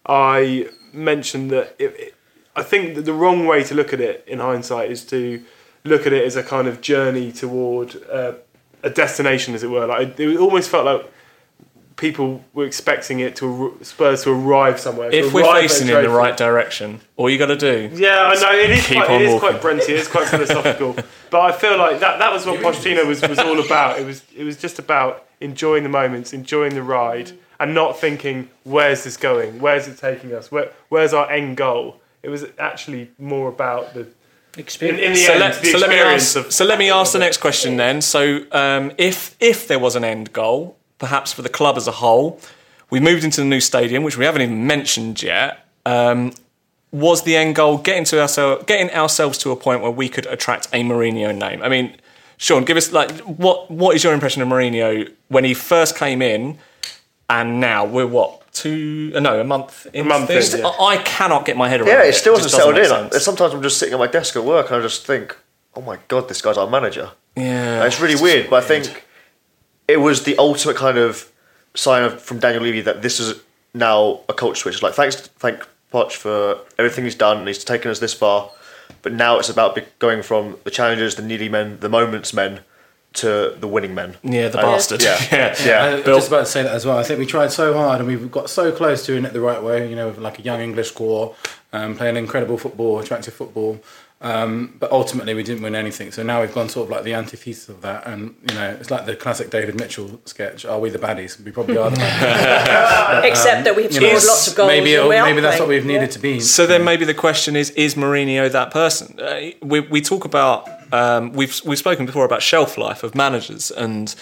I mentioned that it, it, I think that the wrong way to look at it in hindsight is to look at it as a kind of journey toward uh, a destination, as it were. Like it almost felt like people were expecting it to Spurs to arrive somewhere. if to we're arrive at a facing in the trophy. right direction, all you got to do. Yeah, I know it is Keep quite, on it is walking. quite Brenty, it is quite philosophical. But I feel like that, that was what Pochettino was, was all about. It was it was just about enjoying the moments, enjoying the ride, and not thinking, where's this going? Where's it taking us? Where, where's our end goal? It was actually more about the in, in the So end, let, the so let me experience ask. of. So let me ask the next question then. So um, if if there was an end goal, perhaps for the club as a whole, we moved into the new stadium, which we haven't even mentioned yet. Um, was the end goal getting to ourselves, getting ourselves to a point where we could attract a Mourinho name? I mean, Sean, give us like what what is your impression of Mourinho when he first came in, and now we're what two? uh, No, a month. In A month this? in, yeah. I, I cannot get my head around. Yeah, it. it still It hasn't just doesn't settled in. make sense. Sometimes I'm just sitting at my desk at work and I just think, oh my God, this guy's our manager. Yeah, And it's really weird, but I think it was the ultimate kind of sign of, from Daniel Levy that this is now a culture switch. Like, thanks, thank Poch for everything he's done and he's taken us this far, but now it's about be- going from the challengers, the needy men, the moments men, to the winning men. Yeah, the And- bastard. Yeah, Yeah. yeah. I was Bill? just about to say that as well. I think we tried so hard and we've got so close to doing it the right way, you know, with like a young English core, um, playing incredible football, attractive football. Um, but ultimately we didn't win anything. So now we've gone sort of like the antithesis of that. And, you know, it's like the classic David Mitchell sketch, are we the baddies? We probably are the baddies. Except that we've You know, scored lots of goals. Maybe, and it'll- we are maybe that's what playing. we've needed to be. So then maybe the question is, is Mourinho that person? Uh, we, we talk about, um, we've, we've spoken before about shelf life of managers and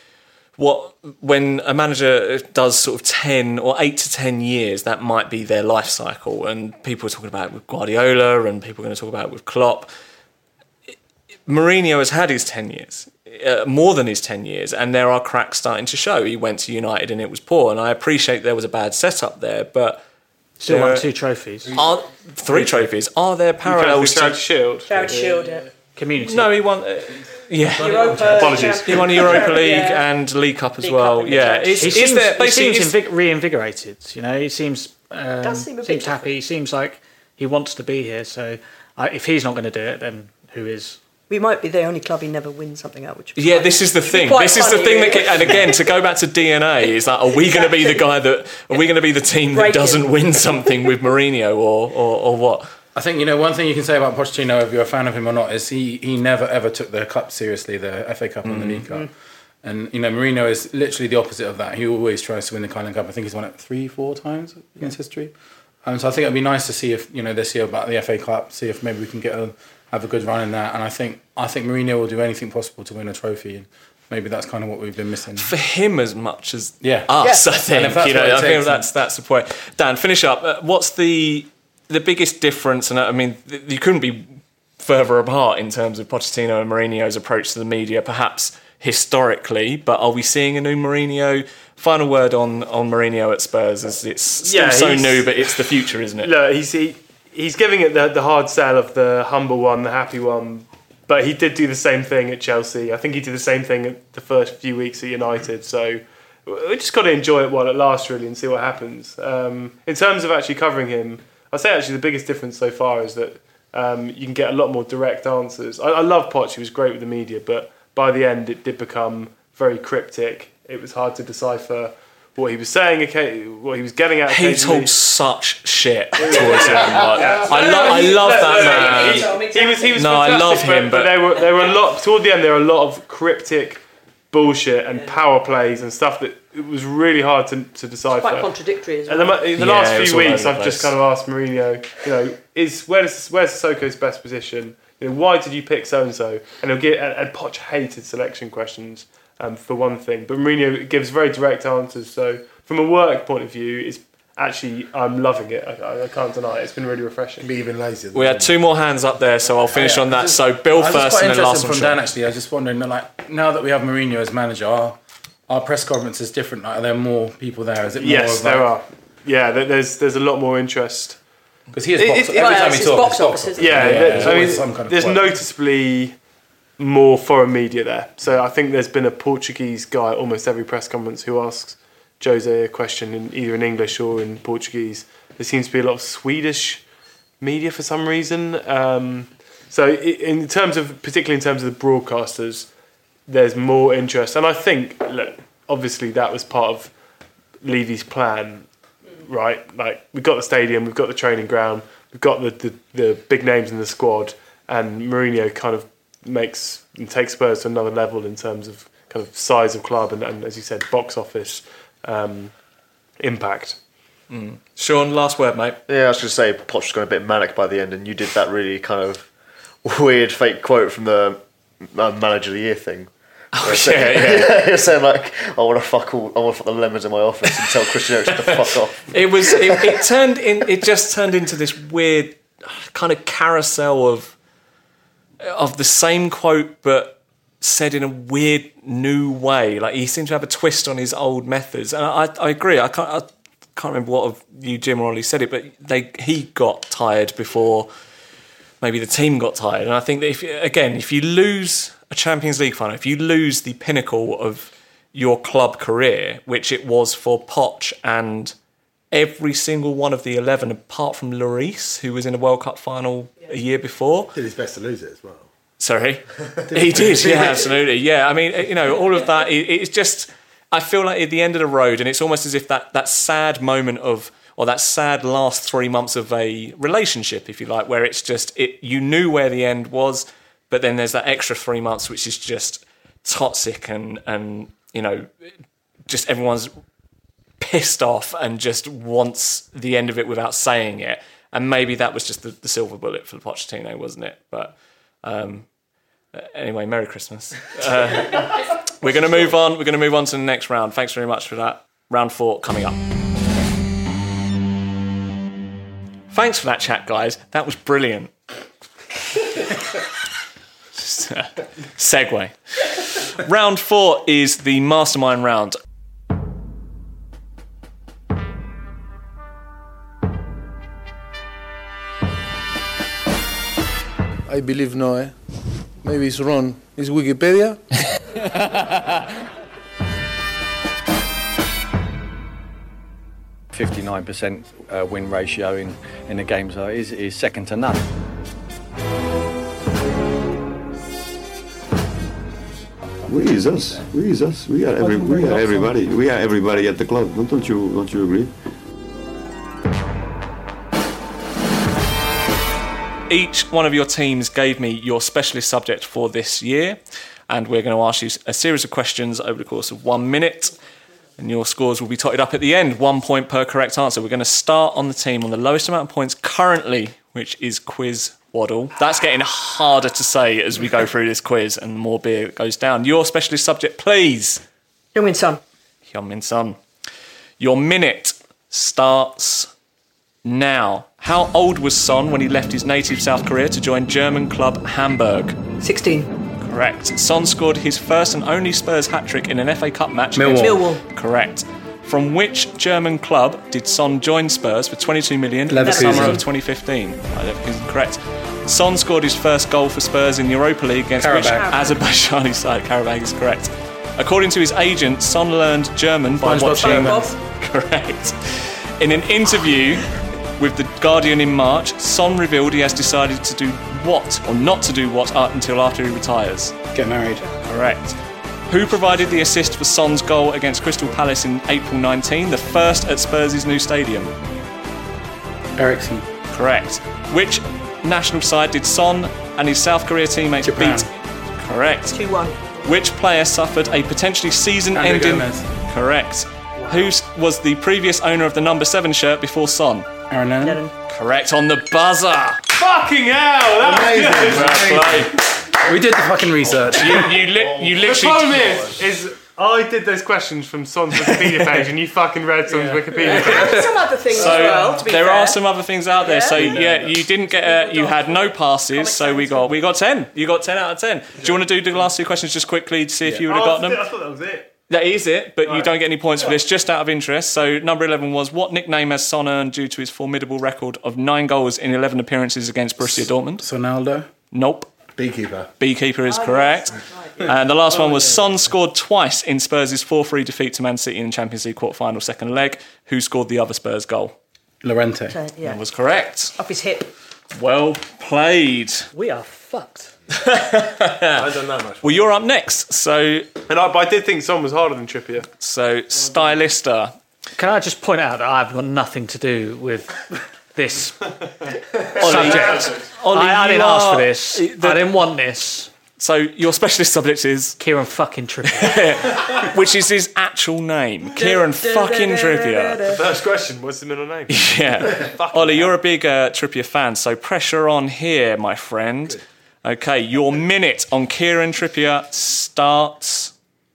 what, when a manager does sort of ten or eight to ten years, that might be their life cycle. And people are talking about it with Guardiola and people are going to talk about it with Klopp. Mourinho has had his ten years, uh, more than his ten years, and there are cracks starting to show. He went to United and it was poor, and I appreciate there was a bad setup there, but Still there won two trophies. are three trophies. Are there parallels Charity to? Shield. Charity Shield, yeah. Community. No, he won. Uh, yeah, Europa, Apologies. he won the Europa League Yeah. and League Cup as League well. Cup and yeah, the is, He is seems, there he basically? seems is- invig- reinvigorated. You know, he seems um, Does seem a bit seems happy. He seems like he wants to be here. So uh, if he's not going to do it, then who is? We might be the only club he never wins something out, which would be Yeah, quite- this is the thing. quite This is the funny, thing that, really. and again, to go back to D N A, is like, are we going to be the guy that? Are we going to be the team that Break doesn't him. win something with Mourinho, or or, or what? I think, you know, one thing you can say about Pochettino, if you're a fan of him or not, is he, he never ever took the cup seriously, the F A Cup and the League Cup. And, you know, Mourinho is literally the opposite of that. He always tries to win the Carling Cup. I think he's won it three, four times in his history. Um, so I think it'd be nice to see if, you know, this year about the F A Cup, see if maybe we can get a, have a good run in that. And I think I think Mourinho will do anything possible to win a trophy. And maybe that's kind of what we've been missing. For him as much as Yeah. us, Yeah. I think. And if that's You know, what it I think takes, that's that's the point. Dan, finish up. Uh, what's the the biggest difference? And I mean, th- you couldn't be further apart in terms of Pochettino and Mourinho's approach to the media, perhaps historically. But are we seeing a new Mourinho? Final word on on Mourinho at Spurs, as it's still Yeah, so he's- new, but it's the future, isn't it? Look, he's he, he's giving it the, the hard sell of the humble one, the happy one. But he did do the same thing at Chelsea. I think he did the same thing at the first few weeks at United. So we just got to enjoy it while it lasts, really, and see what happens. Um, in terms of actually covering him, I'd say actually the biggest difference so far is that um, you can get a lot more direct answers. I, I love Poch; he was great with the media, but by the end it did become very cryptic. It was hard to decipher what he was saying, okay, what he was getting at. He occasionally. talked such shit towards him. Like, I, lo- I love that man. He, he was, he was No, I fantastic, love him, but, but- there were there were a lot toward the end. There were a lot of cryptic bullshit and power plays and stuff that it was really hard to, to decipher. Quite contradictory as And well. the, in the Yeah, last it was few all over weeks, the I've just place. kind of asked Mourinho, you know, is where does where's Sissoko's best position? You know, why did you pick so and so? And he'll get and, and Poch hated selection questions um, for one thing, but Mourinho gives very direct answers. So from a work point of view, it's actually, I'm loving it. I, I can't deny it. It's been really refreshing. Be even lazier. We had two more hands up there, so I'll finish on that. So Bill I was just first quite and then last interested one. from Sean. Dan, actually. I was just wondering, like, now that we have Mourinho as manager, are our press conference is different? Like, are there more people there? Is it more Yes, of like, there are. Yeah, there- there's there's a lot more interest. Because he is It- box, it- every well, time it's he his talks, box it's box office, office. isn't it? Yeah, yeah, there- there's I always mean, some kind of there's quirk. noticeably more foreign media there. So I think there's been a Portuguese guy at almost every press conference who asks Jose a question in either in English or in Portuguese. There seems to be a lot of Swedish media for some reason. Um, so i- in terms of, particularly in terms of the broadcasters, there's more interest. And I think, look, obviously that was part of Levy's plan, right? Like, we've got the stadium, we've got the training ground, we've got the, the, the big names in the squad, and Mourinho kind of makes and takes Spurs to another level in terms of kind of size of club and, and as you said, box office um, impact. Sean, last word, mate. Yeah, I was going to say, Poch was going a bit manic by the end, and you did that really kind of weird fake quote from the uh, Manager of the Year thing. Oh, yeah, yeah. You're saying like, I want to fuck all, I want to fuck the lemons in my office and tell Christian Eriksen to fuck off. It was. It, it turned in. It just turned into this weird kind of carousel of of the same quote, but said in a weird new way. Like, he seemed to have a twist on his old methods, and I, I agree. I can't. I can't remember what of you, Jim, or Ollie said it, but they he got tired before maybe the team got tired. And I think that if again, if you lose a Champions League final, if you lose the pinnacle of your club career, which it was for Poch and every single one of the eleven, apart from Lloris, who was in a World Cup final a year before. Did his best to lose it as well. Sorry, he did. Yeah, absolutely. Yeah, I mean, you know, all of that. It, it's just, I feel like at the end of the road, and it's almost as if that that sad moment of, or that sad last three months of a relationship, if you like, where it's just it. You knew where the end was, but then there's that extra three months, which is just toxic and and you know, just everyone's pissed off and just wants the end of it without saying it. And maybe that was just the, the silver bullet for Pochettino, wasn't it? But um, anyway, Merry Christmas. Uh, we're going to move on. We're going to move on to the next round. Thanks very much for that. Round four coming up. Thanks for that chat, guys. That was brilliant. Just, uh, segue. Round four is the mastermind round. I believe no, eh? Maybe it's wrong. It's Wikipedia? fifty-nine percent uh, win ratio in, in the game, so it is, is second to none. We is us. We is us. We are every. We are everybody. We are everybody at the club. Don't, don't you? Don't you agree? Each one of your teams gave me your specialist subject for this year, and we're going to ask you a series of questions over the course of one minute, and your scores will be totted up at the end, one point per correct answer. We're going to start on the team on the lowest amount of points currently, which is Quiz Waddle. That's getting harder to say as we go through this quiz, and the more beer it goes down. Your specialist subject, please. Heung-min Son. Heung-min Son. Your minute starts now. How old was Son when he left his native South Korea to join German club Hamburg? sixteen. Correct. Son scored his first and only Spurs hat-trick in an F A Cup match. Millwall. against- Millwall. Correct. From which German club did Son join Spurs for twenty-two million in the Leverkusen. summer of twenty fifteen? Oh, Leverkusen, correct. Son scored his first goal for Spurs in the Europa League against which Karabakh. Azerbaijani side? Karabakh is correct. According to his agent, Son learned German by SpongeBob watching... SpongeBob. Correct. In an interview with The Guardian in March, Son revealed he has decided to do what, or not to do what, uh, until after he retires. Get married. Correct. Who provided the assist for Son's goal against Crystal Palace in April nineteen, the first at Spurs' new stadium? Ericsson. Correct. Which national side did Son and his South Korea teammates Japan. beat? Correct. two one. Which player suffered a potentially season-ending... Andrew Gomez. Correct. Who s- was the previous owner of the number seven shirt before Son? Aaron Lennon. Lennon. Correct on the buzzer. Fucking hell! That was good. Fair play. We did the fucking research. You, you, li- you The literally... problem is, is I did those questions from Son's Wikipedia page, and you fucking read Son's Wikipedia page. There's some other things So as well, to be there fair. are some other things out there. Yeah. So yeah, you didn't get. A, you had no passes. So we got we got ten. You got ten out of ten. Do you want to do the last two questions just quickly to see if you would have Oh, got I them? thought that was it. That is it, but you Right. don't get any points for this, just out of interest. So number eleven was, what nickname has Son earned due to his formidable record of nine goals in eleven appearances against Borussia Dortmund? Sonaldo. Nope. Beekeeper. Beekeeper is correct. And the last one was, Son scored twice in Spurs' four three defeat to Man City in the Champions League quarter-final second leg. Who scored the other Spurs goal? Lorente. So, yeah. That was correct. Off his hip. Well played. We are fucked. I don't know much. Well, you're up next. So, And I, but I did think Son was harder than Trippier. so Stylista. Can I just point out that I've got nothing to do with this Ollie, subject? Ollie, I, I you didn't ask are- for this. the- I didn't want this. So your specialist subject is, Kieran fucking Trippier. which is his actual name, Kieran fucking Trippier. First question, what's the middle name? Yeah. Ollie, you're a big uh, Trippier fan, so pressure on here, my friend. Okay, your minute on Kieran Trippier starts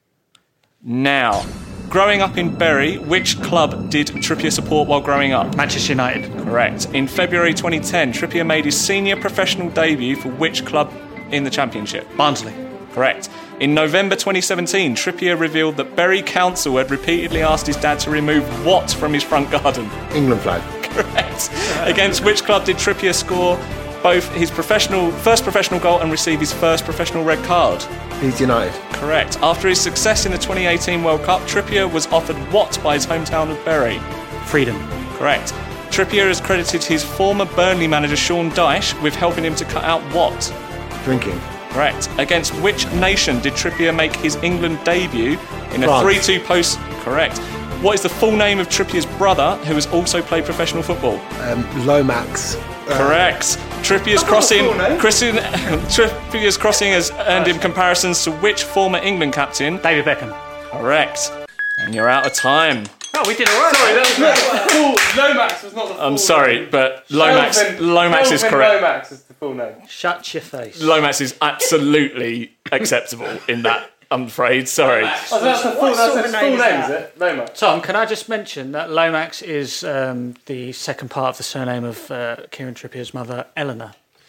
now. Growing up in Bury, which club did Trippier support while growing up? Manchester United. Correct. In February twenty ten, Trippier made his senior professional debut for which club in the Championship? Barnsley. Correct. In November twenty seventeen, Trippier revealed that Bury Council had repeatedly asked his dad to remove what from his front garden? England flag. Correct. Against which club did Trippier score both his professional first professional goal and receive his first professional red card? Leeds United. Correct. After his success in the twenty eighteen World Cup, Trippier was offered what by his hometown of Bury? Freedom. Correct. Trippier has credited his former Burnley manager Sean Dyche with helping him to cut out what? Drinking. Correct. Against which nation did Trippier make his England debut in a France. three two post? Correct. What is the full name of Trippier's brother, who has also played professional football? Um, Lomax. Correct. Trippier's crossing, Christian, Trippier's crossing has earned him comparisons to which former England captain? David Beckham. Correct. And you're out of time. Oh, we did all right. Sorry, that was not the full. Lomax was not the full I'm sorry, name. but Lomax, Kelvin- Lomax is Kelvin correct. Lomax is the full name. Shut your face. Lomax is absolutely acceptable in that. I'm afraid. Sorry. Oh, so that's the full, that's sort of his a full name name, is is it? Lomax. Tom, can I just mention that Lomax is um, the second part of the surname of uh, Kieran Trippier's mother, Eleanor.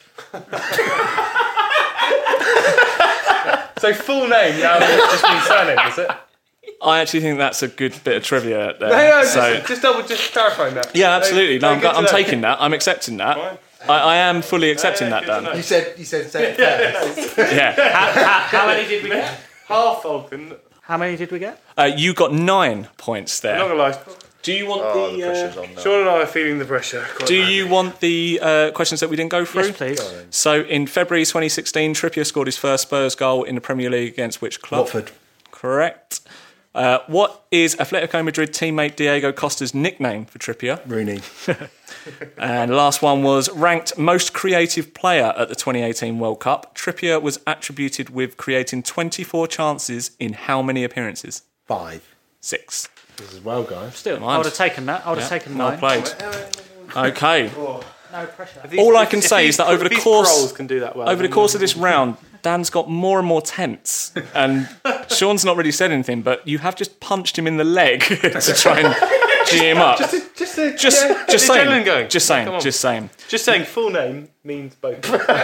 So full name now it's just means surname, is it? I actually think that's a good bit of trivia there. No, no, so, just, just double, just clarifying that. yeah, absolutely. No, Very I'm, good to I'm know. taking that. I'm accepting that. I, I am fully accepting that, good to Dan. You said, you said, say it first. Yeah. How, how, how many did we get? Half Falcon. How many did we get? Uh, you got nine points I'm not there. gonna lie. Do you want Oh, the the? pressure's Uh, on now. Sean and I are feeling the pressure. quite do badly. you want the uh, questions that we didn't go through? Yes, please. So in February twenty sixteen, Trippier scored his first Spurs goal in the Premier League against which club? Watford. Correct. Uh, what is Atletico Madrid teammate Diego Costa's nickname for Trippier? Rooney. And the last one was ranked most creative player at the twenty eighteen World Cup. Trippier was attributed with creating twenty-four chances in how many appearances? Five. Six. This is well, guys. Still, Mind. I would have taken that. I would have Yeah, taken well nine. played. Okay. No pressure. If these- All I if- can if say these is that pro- over the if these course pros can do that well, over the then- course of this round, Dan's got more and more tense, and Sean's not really said anything, but you have just punched him in the leg to try and G him up. Just, a, just, a, Just, yeah, just the adrenaline saying. going. Just Come saying. on. Just saying. Just saying. Full name means both.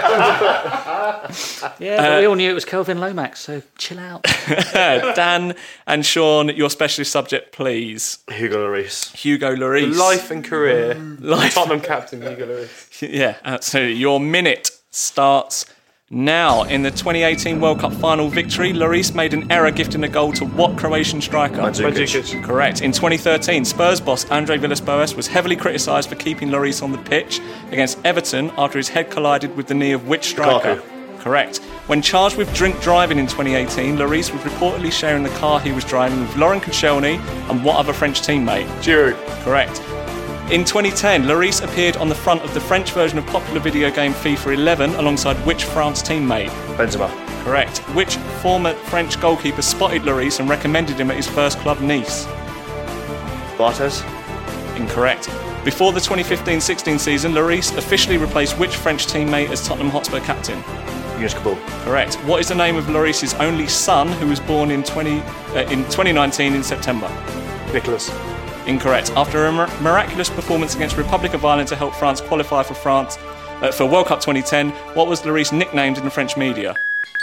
Yeah, but we all knew it was Kelvin Lomax, so chill out. Dan and Sean, your specialist subject, please. Hugo Lloris. Hugo Lloris. Life and career. Life. Tottenham captain Hugo Lloris. Yeah, absolutely. Your minute starts now. In the twenty eighteen World Cup final victory, Lloris made an error gifting a goal to what Croatian striker? Mandzukic. Correct. In twenty thirteen, Spurs boss Andre Villas-Boas was heavily criticised for keeping Lloris on the pitch against Everton after his head collided with the knee of which striker? Lukaku. Correct. When charged with drink driving in twenty eighteen, Lloris was reportedly sharing the car he was driving with Laurent Koscielny and what other French teammate? Giroud. Correct. In twenty ten, Lloris appeared on the front of the French version of popular video game FIFA eleven alongside which France teammate? Benzema. Correct. Which former French goalkeeper spotted Lloris and recommended him at his first club, Nice? Barthez. Incorrect. Before the twenty fifteen sixteen season, Lloris officially replaced which French teammate as Tottenham Hotspur captain? Yunus Kabul. Correct. What is the name of Lloris's only son who was born in twenty uh, in twenty nineteen in September? Nicholas. Incorrect. After a mir- miraculous performance against Republic of Ireland to help France qualify for France uh, for World Cup twenty ten, what was Lloris nicknamed in the French media?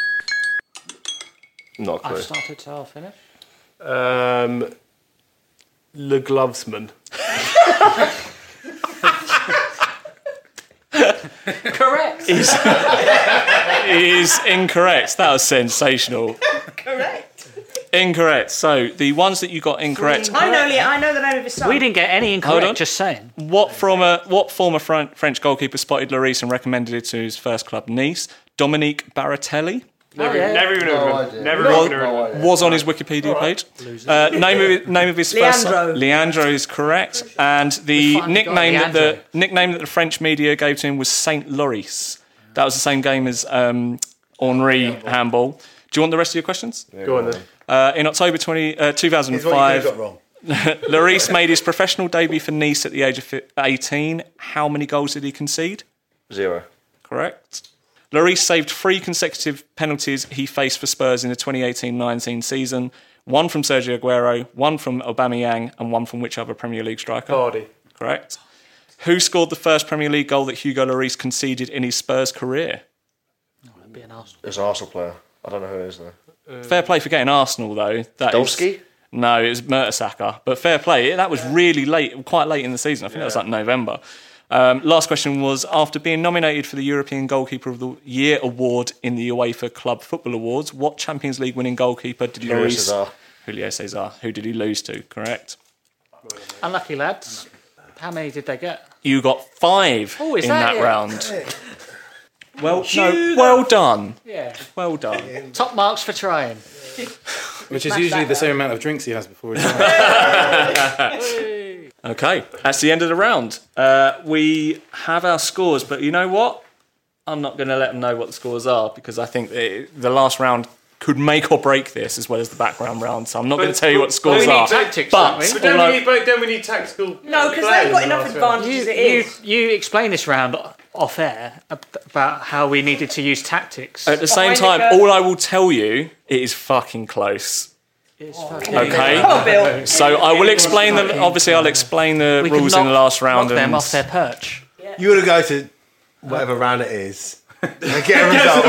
Not I've clear. started, so I'll finish. Um, Le Glovesman. Correct. Is, is incorrect. That was sensational. Correct. Incorrect. So the ones that you got incorrect. I know, Leah, I know the name of his son. We didn't get any Hold on. incorrect, just saying. What former what former Fran- French goalkeeper spotted Lloris and recommended it to his first club, Nice? Dominique Baratelli. Never, yeah. never even heard No of him. idea. Never Was, even heard of him. was on his Wikipedia page. Uh, name of his, name of his first Leandro. son. Leandro is correct, and the finally got nickname that the Leandro. nickname that the French media gave to him was Saint Lloris. That was the same game as um, Henri handball. Do you want the rest of your questions? Go on then. Uh, in October twenty, uh, two thousand five, Here's what you got wrong. Lloris made his professional debut for Nice at the age of fi- eighteen. How many goals did he concede? Zero. Correct. Lloris saved three consecutive penalties he faced for Spurs in the twenty eighteen nineteen season. One from Sergio Aguero, one from Aubameyang, and one from which other Premier League striker? Vardy. Correct. Who scored the first Premier League goal that Hugo Lloris conceded in his Spurs career? That'd be an Arsenal. It's an Arsenal player. I don't know who it is though. Fair play for getting Arsenal, though. That is- Dolsky? No, it was Mertesacker. But fair play. That was really late, quite late in the season. I think that was like November. Um, last question was, after being nominated for the European Goalkeeper of the Year award in the UEFA Club Football Awards, what Champions League winning goalkeeper did Julio Lloris... Cesar. Julio Cesar. Who did he lose to? Correct. Unlucky lads. How many did they get? You got five Oh, is in that that, it? round. Well, no, well done. Yeah. Well done. Top marks for trying. Which is usually the same amount of drinks he has before he Okay, that's the end of the round. Uh, we have our scores, but you know what? I'm not going to let them know what the scores are because I think it, the last round could make or break this as well as the background round. So I'm not going to tell you what the scores we need are. tactics, but But don't all we, I- need, but don't we need tactical? No, because players they've got in the enough last round? advantages You, as it you, is. you explained this round off air ab- about how we needed to use tactics. at the same Behind the time, curtain. all I will tell you, it is fucking close. It's fucking- Okay, Come on, Bill. so I will explain the. Obviously, I'll explain the We can rules in the knock- last round. knock them and off their perch. You want to go to whatever round it is and get a result.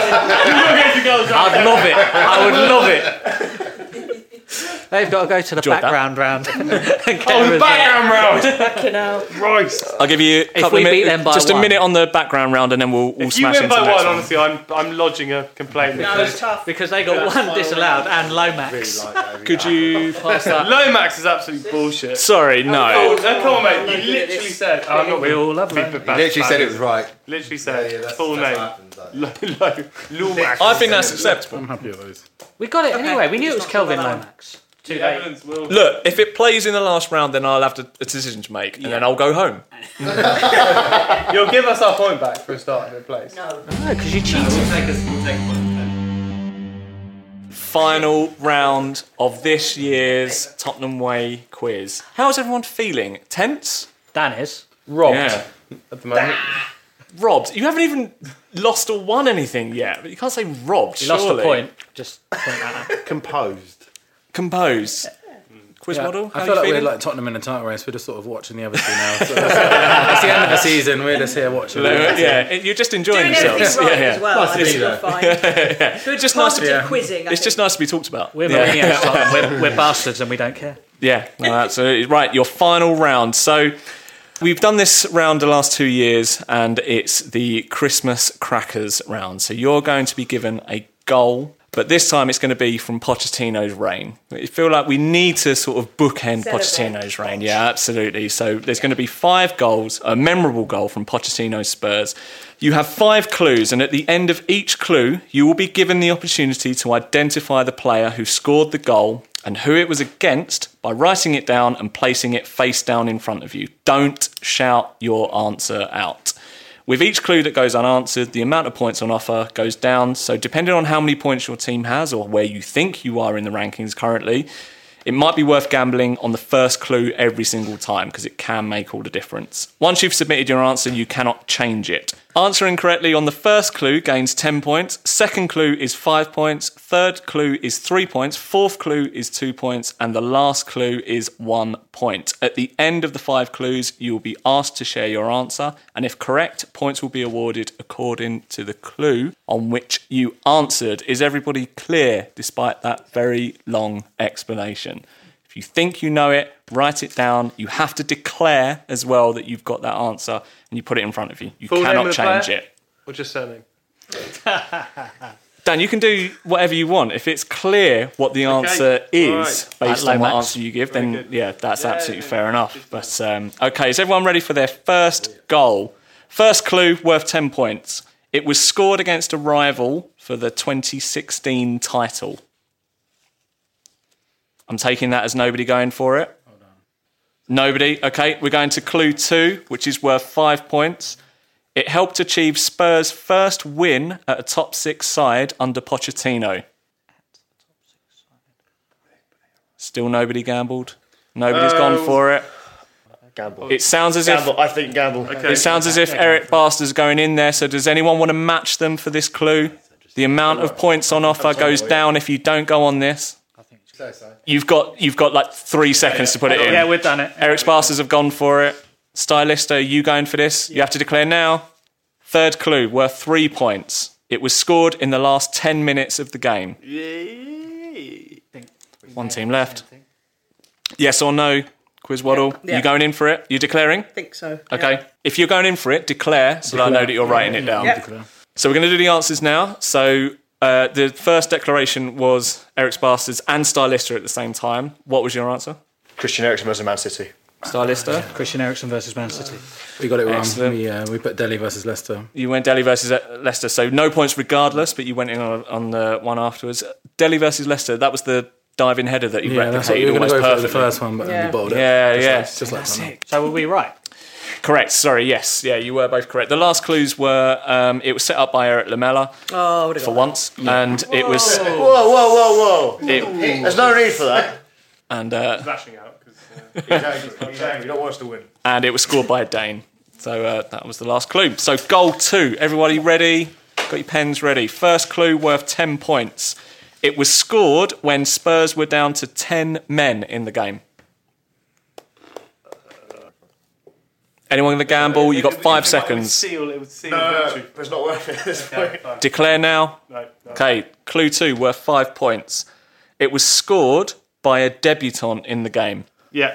I'd love it. I would love it. They've got to go to the Enjoyed that. background round. and get Oh, a the result. background round. Fucking hell. Right. I'll give you a couple we of beat minutes, them by just a one. minute on the background round, and then we'll, we'll If you smash win into by the next one, one. honestly, I'm I'm lodging a complaint. No, it's tough. Because they got one disallowed and Lomax. Could you pass that? Lomax is absolute bullshit. Sorry, Oh, no. no, come on, mate. You literally said. Oh, I'm not We all love being them. bad- You literally said bad- it was right. Literally said Yeah, that's- full that's name. what happens, like. Lo- Lo- Lomax. I think that's acceptable. I'm happy with those. We got it anyway. We knew it was Kelvin Lomax. The evidence will. Look, if it plays in the last round, then I'll have to, a decision to make, and then I'll go home. You'll give us our point back for a start in the place. No. No, because you cheated. Final round of this year's Tottenham Way quiz. How's everyone feeling? Tense? Dan is. Robbed Yeah. at the moment. Robbed. You haven't even lost or won anything yet, but you can't say robbed. You lost a surely. point. Just point that out. Composed. Composed. Quiz Yeah, model. How I you feel like feeling? we're like Tottenham in a title race. We're just sort of watching the other two now. So it's, it's the end of the season. We're just here watching. yeah, it- you're just enjoying Doing yourselves. everything right yeah, yeah. as well. Nice to I be think you're there. fine. Good Just nice to- positive yeah. quizzing. I It's just think. nice to be talked about. We're yeah. maniacs. Tottenham. We're, we're bastards and we don't care. Yeah, no, absolutely. Right, your final round. So we've done this round the last two years, and it's the Christmas crackers round. So you're going to be given a goal, but this time it's going to be from Pochettino's reign. I feel like we need to sort of bookend Celebrate. Pochettino's reign. Yeah, absolutely. So there's going to be five goals, a memorable goal from Pochettino's Spurs. You have five clues, and at the end of each clue, you will be given the opportunity to identify the player who scored the goal and who it was against by writing it down and placing it face down in front of you. Don't shout your answer out. With each clue that goes unanswered, the amount of points on offer goes down. So depending on how many points your team has or where you think you are in the rankings currently, it might be worth gambling on the first clue every single time because it can make all the difference. Once you've submitted your answer, you cannot change it. Answering correctly on the first clue gains ten points. Second clue is five points. Third clue is three points. Fourth clue is two points. And the last clue is one point. At the end of the five clues, you will be asked to share your answer. And if correct, points will be awarded according to the clue on which you answered. Is everybody clear despite that very long explanation? If you think you know it, write it down. You have to declare as well that you've got that answer and you put it in front of you. You Full name cannot of the change player? it. Or just surname? Dan, you can do whatever you want. If it's clear what the answer Okay. is Right. based Like on what Max. answer you give, then Very good. yeah, that's Yeah, absolutely yeah, fair yeah. enough. But um, okay, is everyone ready for their first goal? First clue worth ten points. It was scored against a rival for the twenty sixteen title. I'm taking that as nobody going for it. Nobody. Okay, we're going to clue two, which is worth five points. It helped achieve Spurs' first win at a top six side under Pochettino. Still nobody gambled. Nobody's Oh. gone for it. Gamble. It sounds as Gamble. if I think gamble. it sounds as if Eric Barster's going in there. So does anyone want to match them for this clue? The amount of points on offer goes down if you don't go on this. You've got you've got like three seconds to put it in. Yeah, we've done it. Eric Barsters have gone for it. Stylist, are you going for this? You have to declare now. Third clue, worth three points. It was scored in the last ten minutes of the game. One team left. Yes or no, Quiz Waddle? Yeah. You going in for it? You declaring? I think so. Okay. Yeah. If you're going in for it, declare so that I know that you're writing it down. Yep. So we're going to do the answers now. So uh, the first declaration was Eric Barsters and Stylista at the same time. What was your answer? Christian Eriksen versus Man City. Stylista? Christian Eriksen versus Man City. We got it wrong. Excellent. We, uh, we put Delhi versus Leicester. You went Delhi versus Leicester, so no points regardless, but you went in on, on the one afterwards. Delhi versus Leicester, that was the diving header that you Yeah, that's what replicated we were going to almost go for the perfectly. first one, but then Yeah. we bottled it. Yeah, Just yeah. Like, just like Tottenham. So were we right? Correct, sorry, yes. Yeah, you were both correct. The last clues were, um, it was set up by Eric Lamela Oh, I would've for got once, and it was... Whoa, whoa, whoa, whoa! It, There's no need for that. and, uh, Flashing out. 'cause, uh, He's angry. He's angry. You don't want us to win. and it was scored by a Dane. So uh, that was the last clue. So goal two. Everybody ready? Got your pens ready. First clue worth ten points. It was scored when Spurs were down to ten men in the game. Anyone going to gamble? You got five It would seconds. seal, it would seal No, the no, victory. no, it's not worth it at this Okay, point. fine. Declare now. No, no. Okay, clue two worth five points. It was scored by a debutant in the game. Yeah.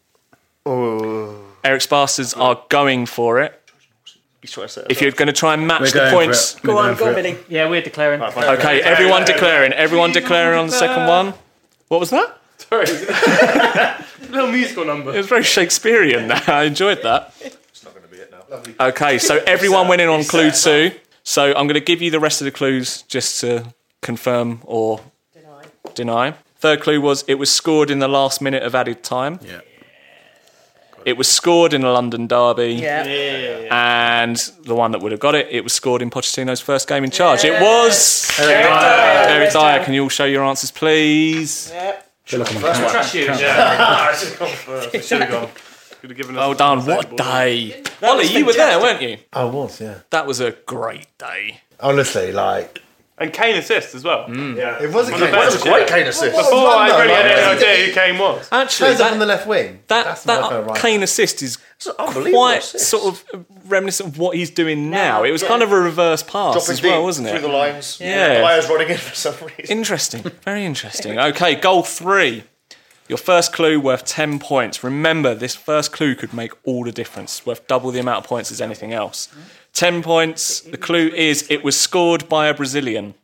Eric Sparsters are going for it. He's trying to set us If you're going to try and match We're the going for points. it. Go We're on, going go for on, it. Billy. Yeah, we're declaring. Okay, everyone declaring. Everyone declaring on the second one. What was that? Sorry. A little musical number. It was very Shakespearean. I enjoyed that. It's not going to be it now. Okay, so everyone went in on clue two. So I'm going to give you the rest of the clues just to confirm or Deny. deny. Third clue was it was scored in the last minute of added time. Yeah. It was scored in a London derby. Yeah. And the one that would have got it, it was scored in Pochettino's first game in charge. It was Eric Dyer. Eric Dyer. Can you all show your answers, please? Yeah. Feel like I'm on camera. Trust you. Yeah. I should have gone first. We should have gone. Could have given us Well a done. What ball. day. That Ollie, was you were there, fantastic. weren't you? I was, yeah. That was a great day. Honestly, like And Kane assists as well. Yeah. it wasn't. On the Kane. bench, That was a great Kane assist. What- Before I Wonder, really had like, any he idea who Kane was. Actually, Turns up that, on the left wing. that, That's not a that right. Kane assist is It's an unbelievable quite assist. sort of reminiscent of what he's doing now. Now, It was yeah. kind of a reverse pass Dropping as well, deep wasn't through it? the lines. Yeah. Players running in for some reason. Interesting. Very interesting. Okay, goal three. Your first clue worth ten points. Remember, this first clue could make all the difference, worth double the amount of points as anything else. ten points. The clue is it was scored by a Brazilian.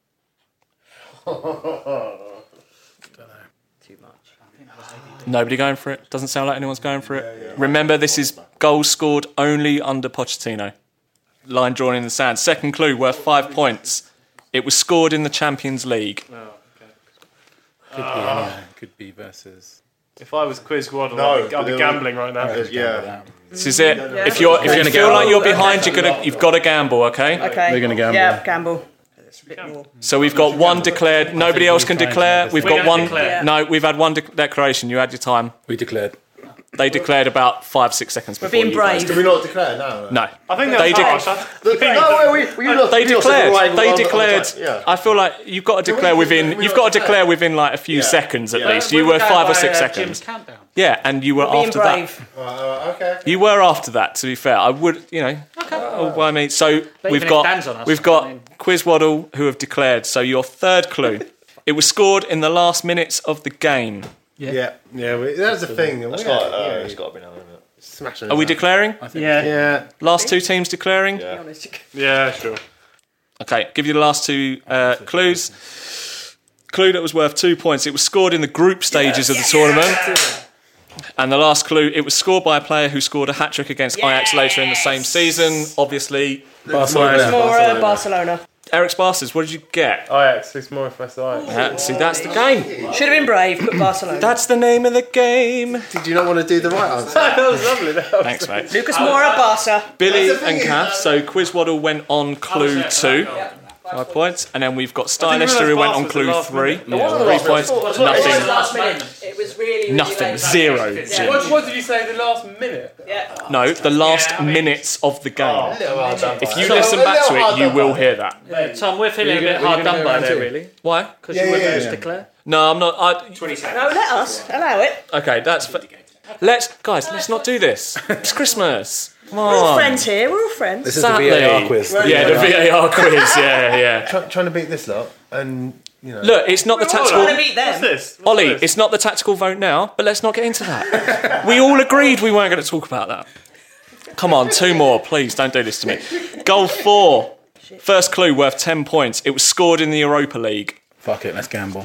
Nobody going for it? Doesn't sound like anyone's going for it. Remember, this is goals scored only under Pochettino. Line drawn in the sand. Second clue worth five points. It was scored in the Champions League. Could be, yeah, could be versus. If I was Quiz Waddle, No, I'd be, I'd be but gambling right now. Yeah. This is it. If you're if We're you gonna feel gamble. like you're behind, you're gonna you've got to gamble. Okay. Okay. We're gonna gamble. Yeah, gamble. Bit more. So we've got one declared. Nobody else can declare. We've We're got gonna one. declare. No, we've had one de- declaration. You had your time. We declared. They declared about five, six seconds We're before being you brave. guys Did we not declare? No. no. No. I think They that's did- harsh. I The, think no, we, we, we, They we also declared. right They on the- on the declared. time. Yeah. I feel like you've got to Did we- declare did within. we You've not got to declare? declare within like a few Yeah. seconds at Yeah. least. You were five or six uh, seconds. Jim's countdown. Yeah, and you were Being after brave. that. Uh, uh, okay. You were after that. To be fair, I would. You know. Okay. Well, I mean, so But we've even if got Dan's on us, we've I got mean- Quizwaddle who have declared. So your third clue. It was scored in the last minutes of the game. Yeah. Yeah. yeah we, that's the thing. That's we got, had- uh, yeah, it's got to be now, isn't it? smashing Are we it. declaring? Yeah. Yeah. Last two teams declaring. Yeah. Yeah, sure. Okay, give you the last two uh, clues. Clue that was worth two points. It was scored in the group stages of the tournament. And the last clue, it was scored by a player who scored a hat-trick against Ajax later in the same season. Obviously, Barcelona. Mora, Barcelona. Eric Sparses, what did you get? Ajax, it's more if I saw Ajax. Uh, see, that's the game. Should have been brave, but Barcelona. That's the name of the game. Did you not want to do the right answer? That was lovely. That was Thanks, mate. Lucas Moura, Barca. Billy and Kath. So Quizwaddle went on clue two. Five points. And then we've got Stylister who went on clue three. Three points. Nothing. Last minute. It was really, really Nothing. late. Zero. What, what did you say the last minute? Yeah. No, the last minutes of the game. Well done. If you listen back to it, you will hear that. Yeah, Tom, we're feeling a Were you bit gonna- hard were you done gonna by go there, round two? really. Why? Because Yeah, you were yeah, going yeah. to declare. No, I'm not. I, No, let us. Allow it. okay, that's. F- let's, guys, let's not do this. It's Christmas. Come We're all on. friends here. We're all friends. This is the V A R quiz. Yeah, the V A R quiz. Yeah, yeah. Try, trying to beat this lot, and you know. Look, it's not the I tactical. want to beat What's them. this? What's Ollie, this? it's not the tactical vote now, but let's not get into that. We all agreed we weren't going to talk about that. Come on, two more, please. Don't do this to me. Goal four. First clue worth ten points. It was scored in the Europa League. Fuck it, let's gamble.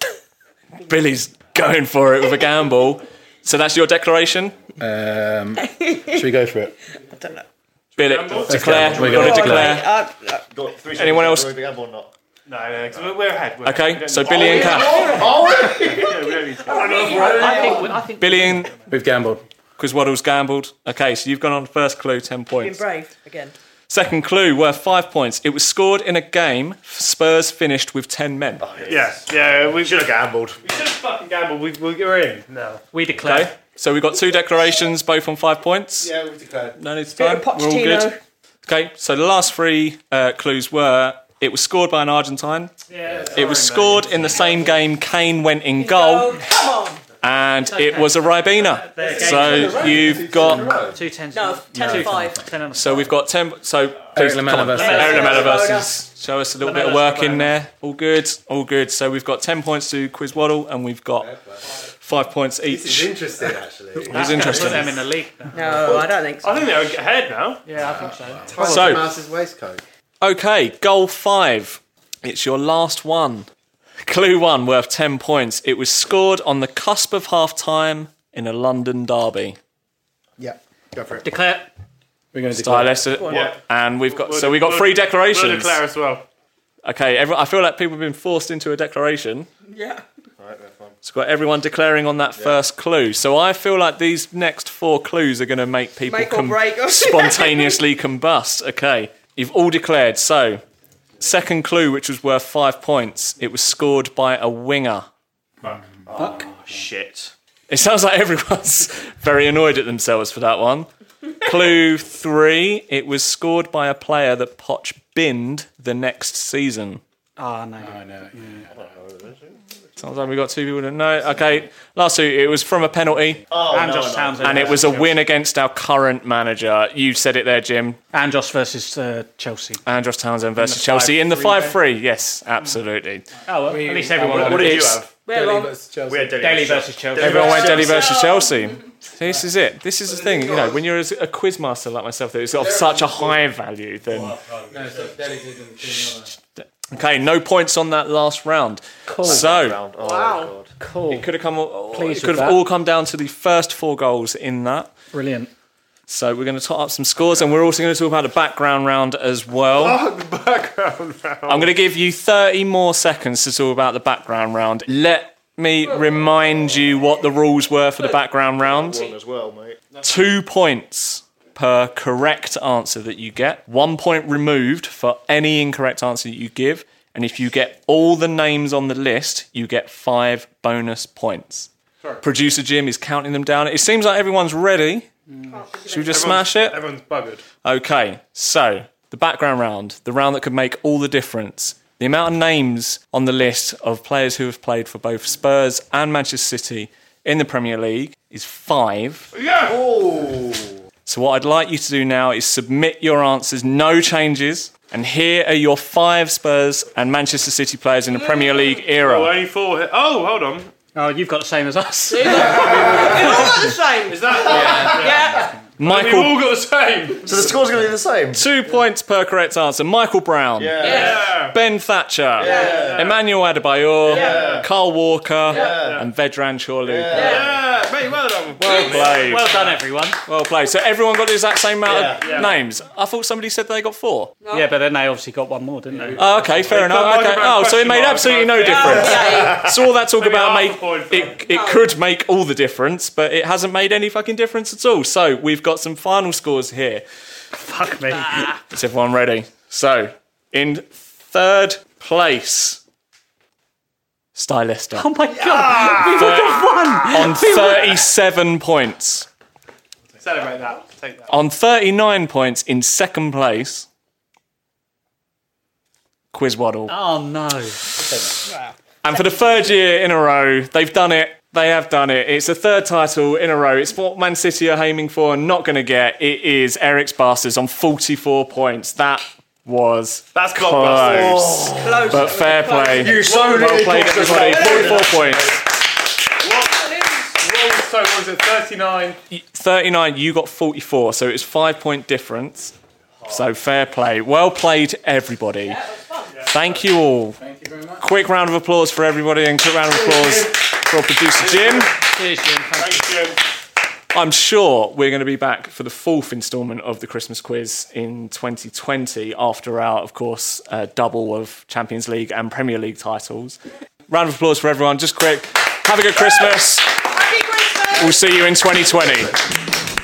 Billy's going for it with a gamble. So that's your declaration? Um, should we go for it? I don't know. Billy, declare. gamble. We've We're got to gonna- declare. Uh, uh, Got three Anyone seconds. else? Do we gamble or not? No, no, 'cause we're, we're ahead. We're Okay, ahead. so Billy and Kath. Yeah, we don't need to. I think, I think Billy and We've gambled. Quizwaddle's gambled. Okay, so you've gone on first clue, ten being points. brave again. Second clue, worth five points. It was scored in a game. Spurs finished with ten men. Yeah, yeah, we Should have gambled. We should have fucking gambled. We, we, we're in now. we declare. Okay, so we've got two declarations, both on five points. Yeah, we've declared. No need to Bit time. of We're all Pochettino. good. Okay, so the last three uh, clues were: it was scored by an Argentine. Yeah, It was scored in the same game. Kane went in goal, Oh, come on. and it was a Ribena. So you've got. Two tens. No, ten and five. Ten and So we've got ten. So please, Eric come on. Lamela versus- Eric Lamela Lamela. versus. Show us a little bit of work in there. All good. All good. So we've got ten points to Quizwaddle, and we've got five points This is each. interesting, actually. It's Put interesting. them in the league. now. No, I don't think so. I think they're ahead now. Yeah, I think so. Tyler So- Mouse's waistcoat. Okay, goal five. It's your last one. Clue one, worth ten points. It was scored on the cusp of half time in a London derby. Yeah, go for it. Declare. We're going to declare. Stylist, Yeah. and we've got We'll- so we've got we'll- three We'll declarations. declare as well. Okay, every, I feel like people have been forced into a declaration. Yeah. It's got everyone declaring on that first clue. So I feel like these next four clues are going to make people Make or break. spontaneously combust. Okay, you've all declared. So, second clue, which was worth five points, it was scored by a winger. Shit. It sounds like everyone's very annoyed at themselves for that one. Clue three, it was scored by a player that Poch binned the next season. Oh, no. I know. Sounds like we've got two people that know. Okay, last two, it was from a penalty. Oh, and no, Josh no. Townsend. And it was a win against our current manager. You said it there, Jim. Andros versus uh, Chelsea. Andros Townsend versus the Chelsea in the five five three. Yes, absolutely. Oh, well, at least everyone. What, what did you It's- have? We're on. We had Delhi, Daly versus Chelsea. Everyone went Delhi versus Chelsea. This is it. This is the thing. You know, when you're a quiz master like myself, that is of such a high value, then. Okay, no points on that last round. Cool. So Round. Oh, Wow. God. Cool. it could have come. All, Pleased it could with have that. all come down to the first four goals in that. Brilliant. So we're going to top up some scores, and we're also going to talk about the background round as well. Oh, the background round. I'm going to give you thirty more seconds to talk about the background round. Let me remind you what the rules were for the background round. One as well, mate. Two points per correct answer that you get. One point removed for any incorrect answer that you give. And if you get all the names on the list, you get five bonus points. Producer Jim is counting them down. It seems like everyone's ready. Should we just smash it? Everyone's buggered. Okay, so the background round, the round that could make all the difference. The amount of names on the list of players who have played for both Spurs and Manchester City in the Premier League is five. Yeah! Oh. So what I'd like you to do now is submit your answers, no changes. And here are your five Spurs and Manchester City players in the Premier League era. Oh, only four. Here. Oh, hold on. Oh, you've got the same as us. You've all got the same. Is that? Yeah. Michael, We've all got the same. So the score's going to be the same. two points per correct answer. Michael Brown, Yeah. Yeah. Ben Thatcher, Yeah. Emmanuel Adebayor, Yeah. Carl Walker, Yeah. and Vedran Chorluka. Yeah, mate, well done. Well played. Well done, everyone. Well played. So everyone got the exact same amount Yeah. of Yeah. names. I thought somebody said they got four. Yeah, but then they obviously got one more, didn't they? Oh, okay, fair They enough. put Okay. Michael Brown Oh, so it question made mark absolutely no above. difference. Yeah. So all that talk Maybe about half a make point for it, it could make all the difference, but it hasn't made any fucking difference at all. So we've got some final scores here. Fuck me. Is everyone ready? So in third place, Stylista Oh my god, we would have won. on thirty-seven points. Celebrate that. Take that. On thirty-nine points in second place, Quizwaddle. Oh no. And for the third year in a row, they've done it. They have done it. It's the third title in a row. It's what Man City are aiming for and not going to get. It is Eric's Bastards on forty-four points. That was That's close. Blockbusters. Close. But fair play. You so Well nearly played, got us everybody. right. forty-four points. What was, so what was it, thirty-nine? thirty-nine, you got forty-four. So it was five-point difference. So fair play. Well played, everybody. Thank you all. Thank you very much. Quick round of applause for everybody and quick round of applause for producer Jim. Cheers, Jim. Thank you. Thank you. I'm sure we're going to be back for the fourth instalment of the Christmas quiz in twenty twenty after our, of course, uh, double of Champions League and Premier League titles. Round of applause for everyone. Just quick. Have a good Christmas. Happy Christmas. We'll see you in twenty twenty.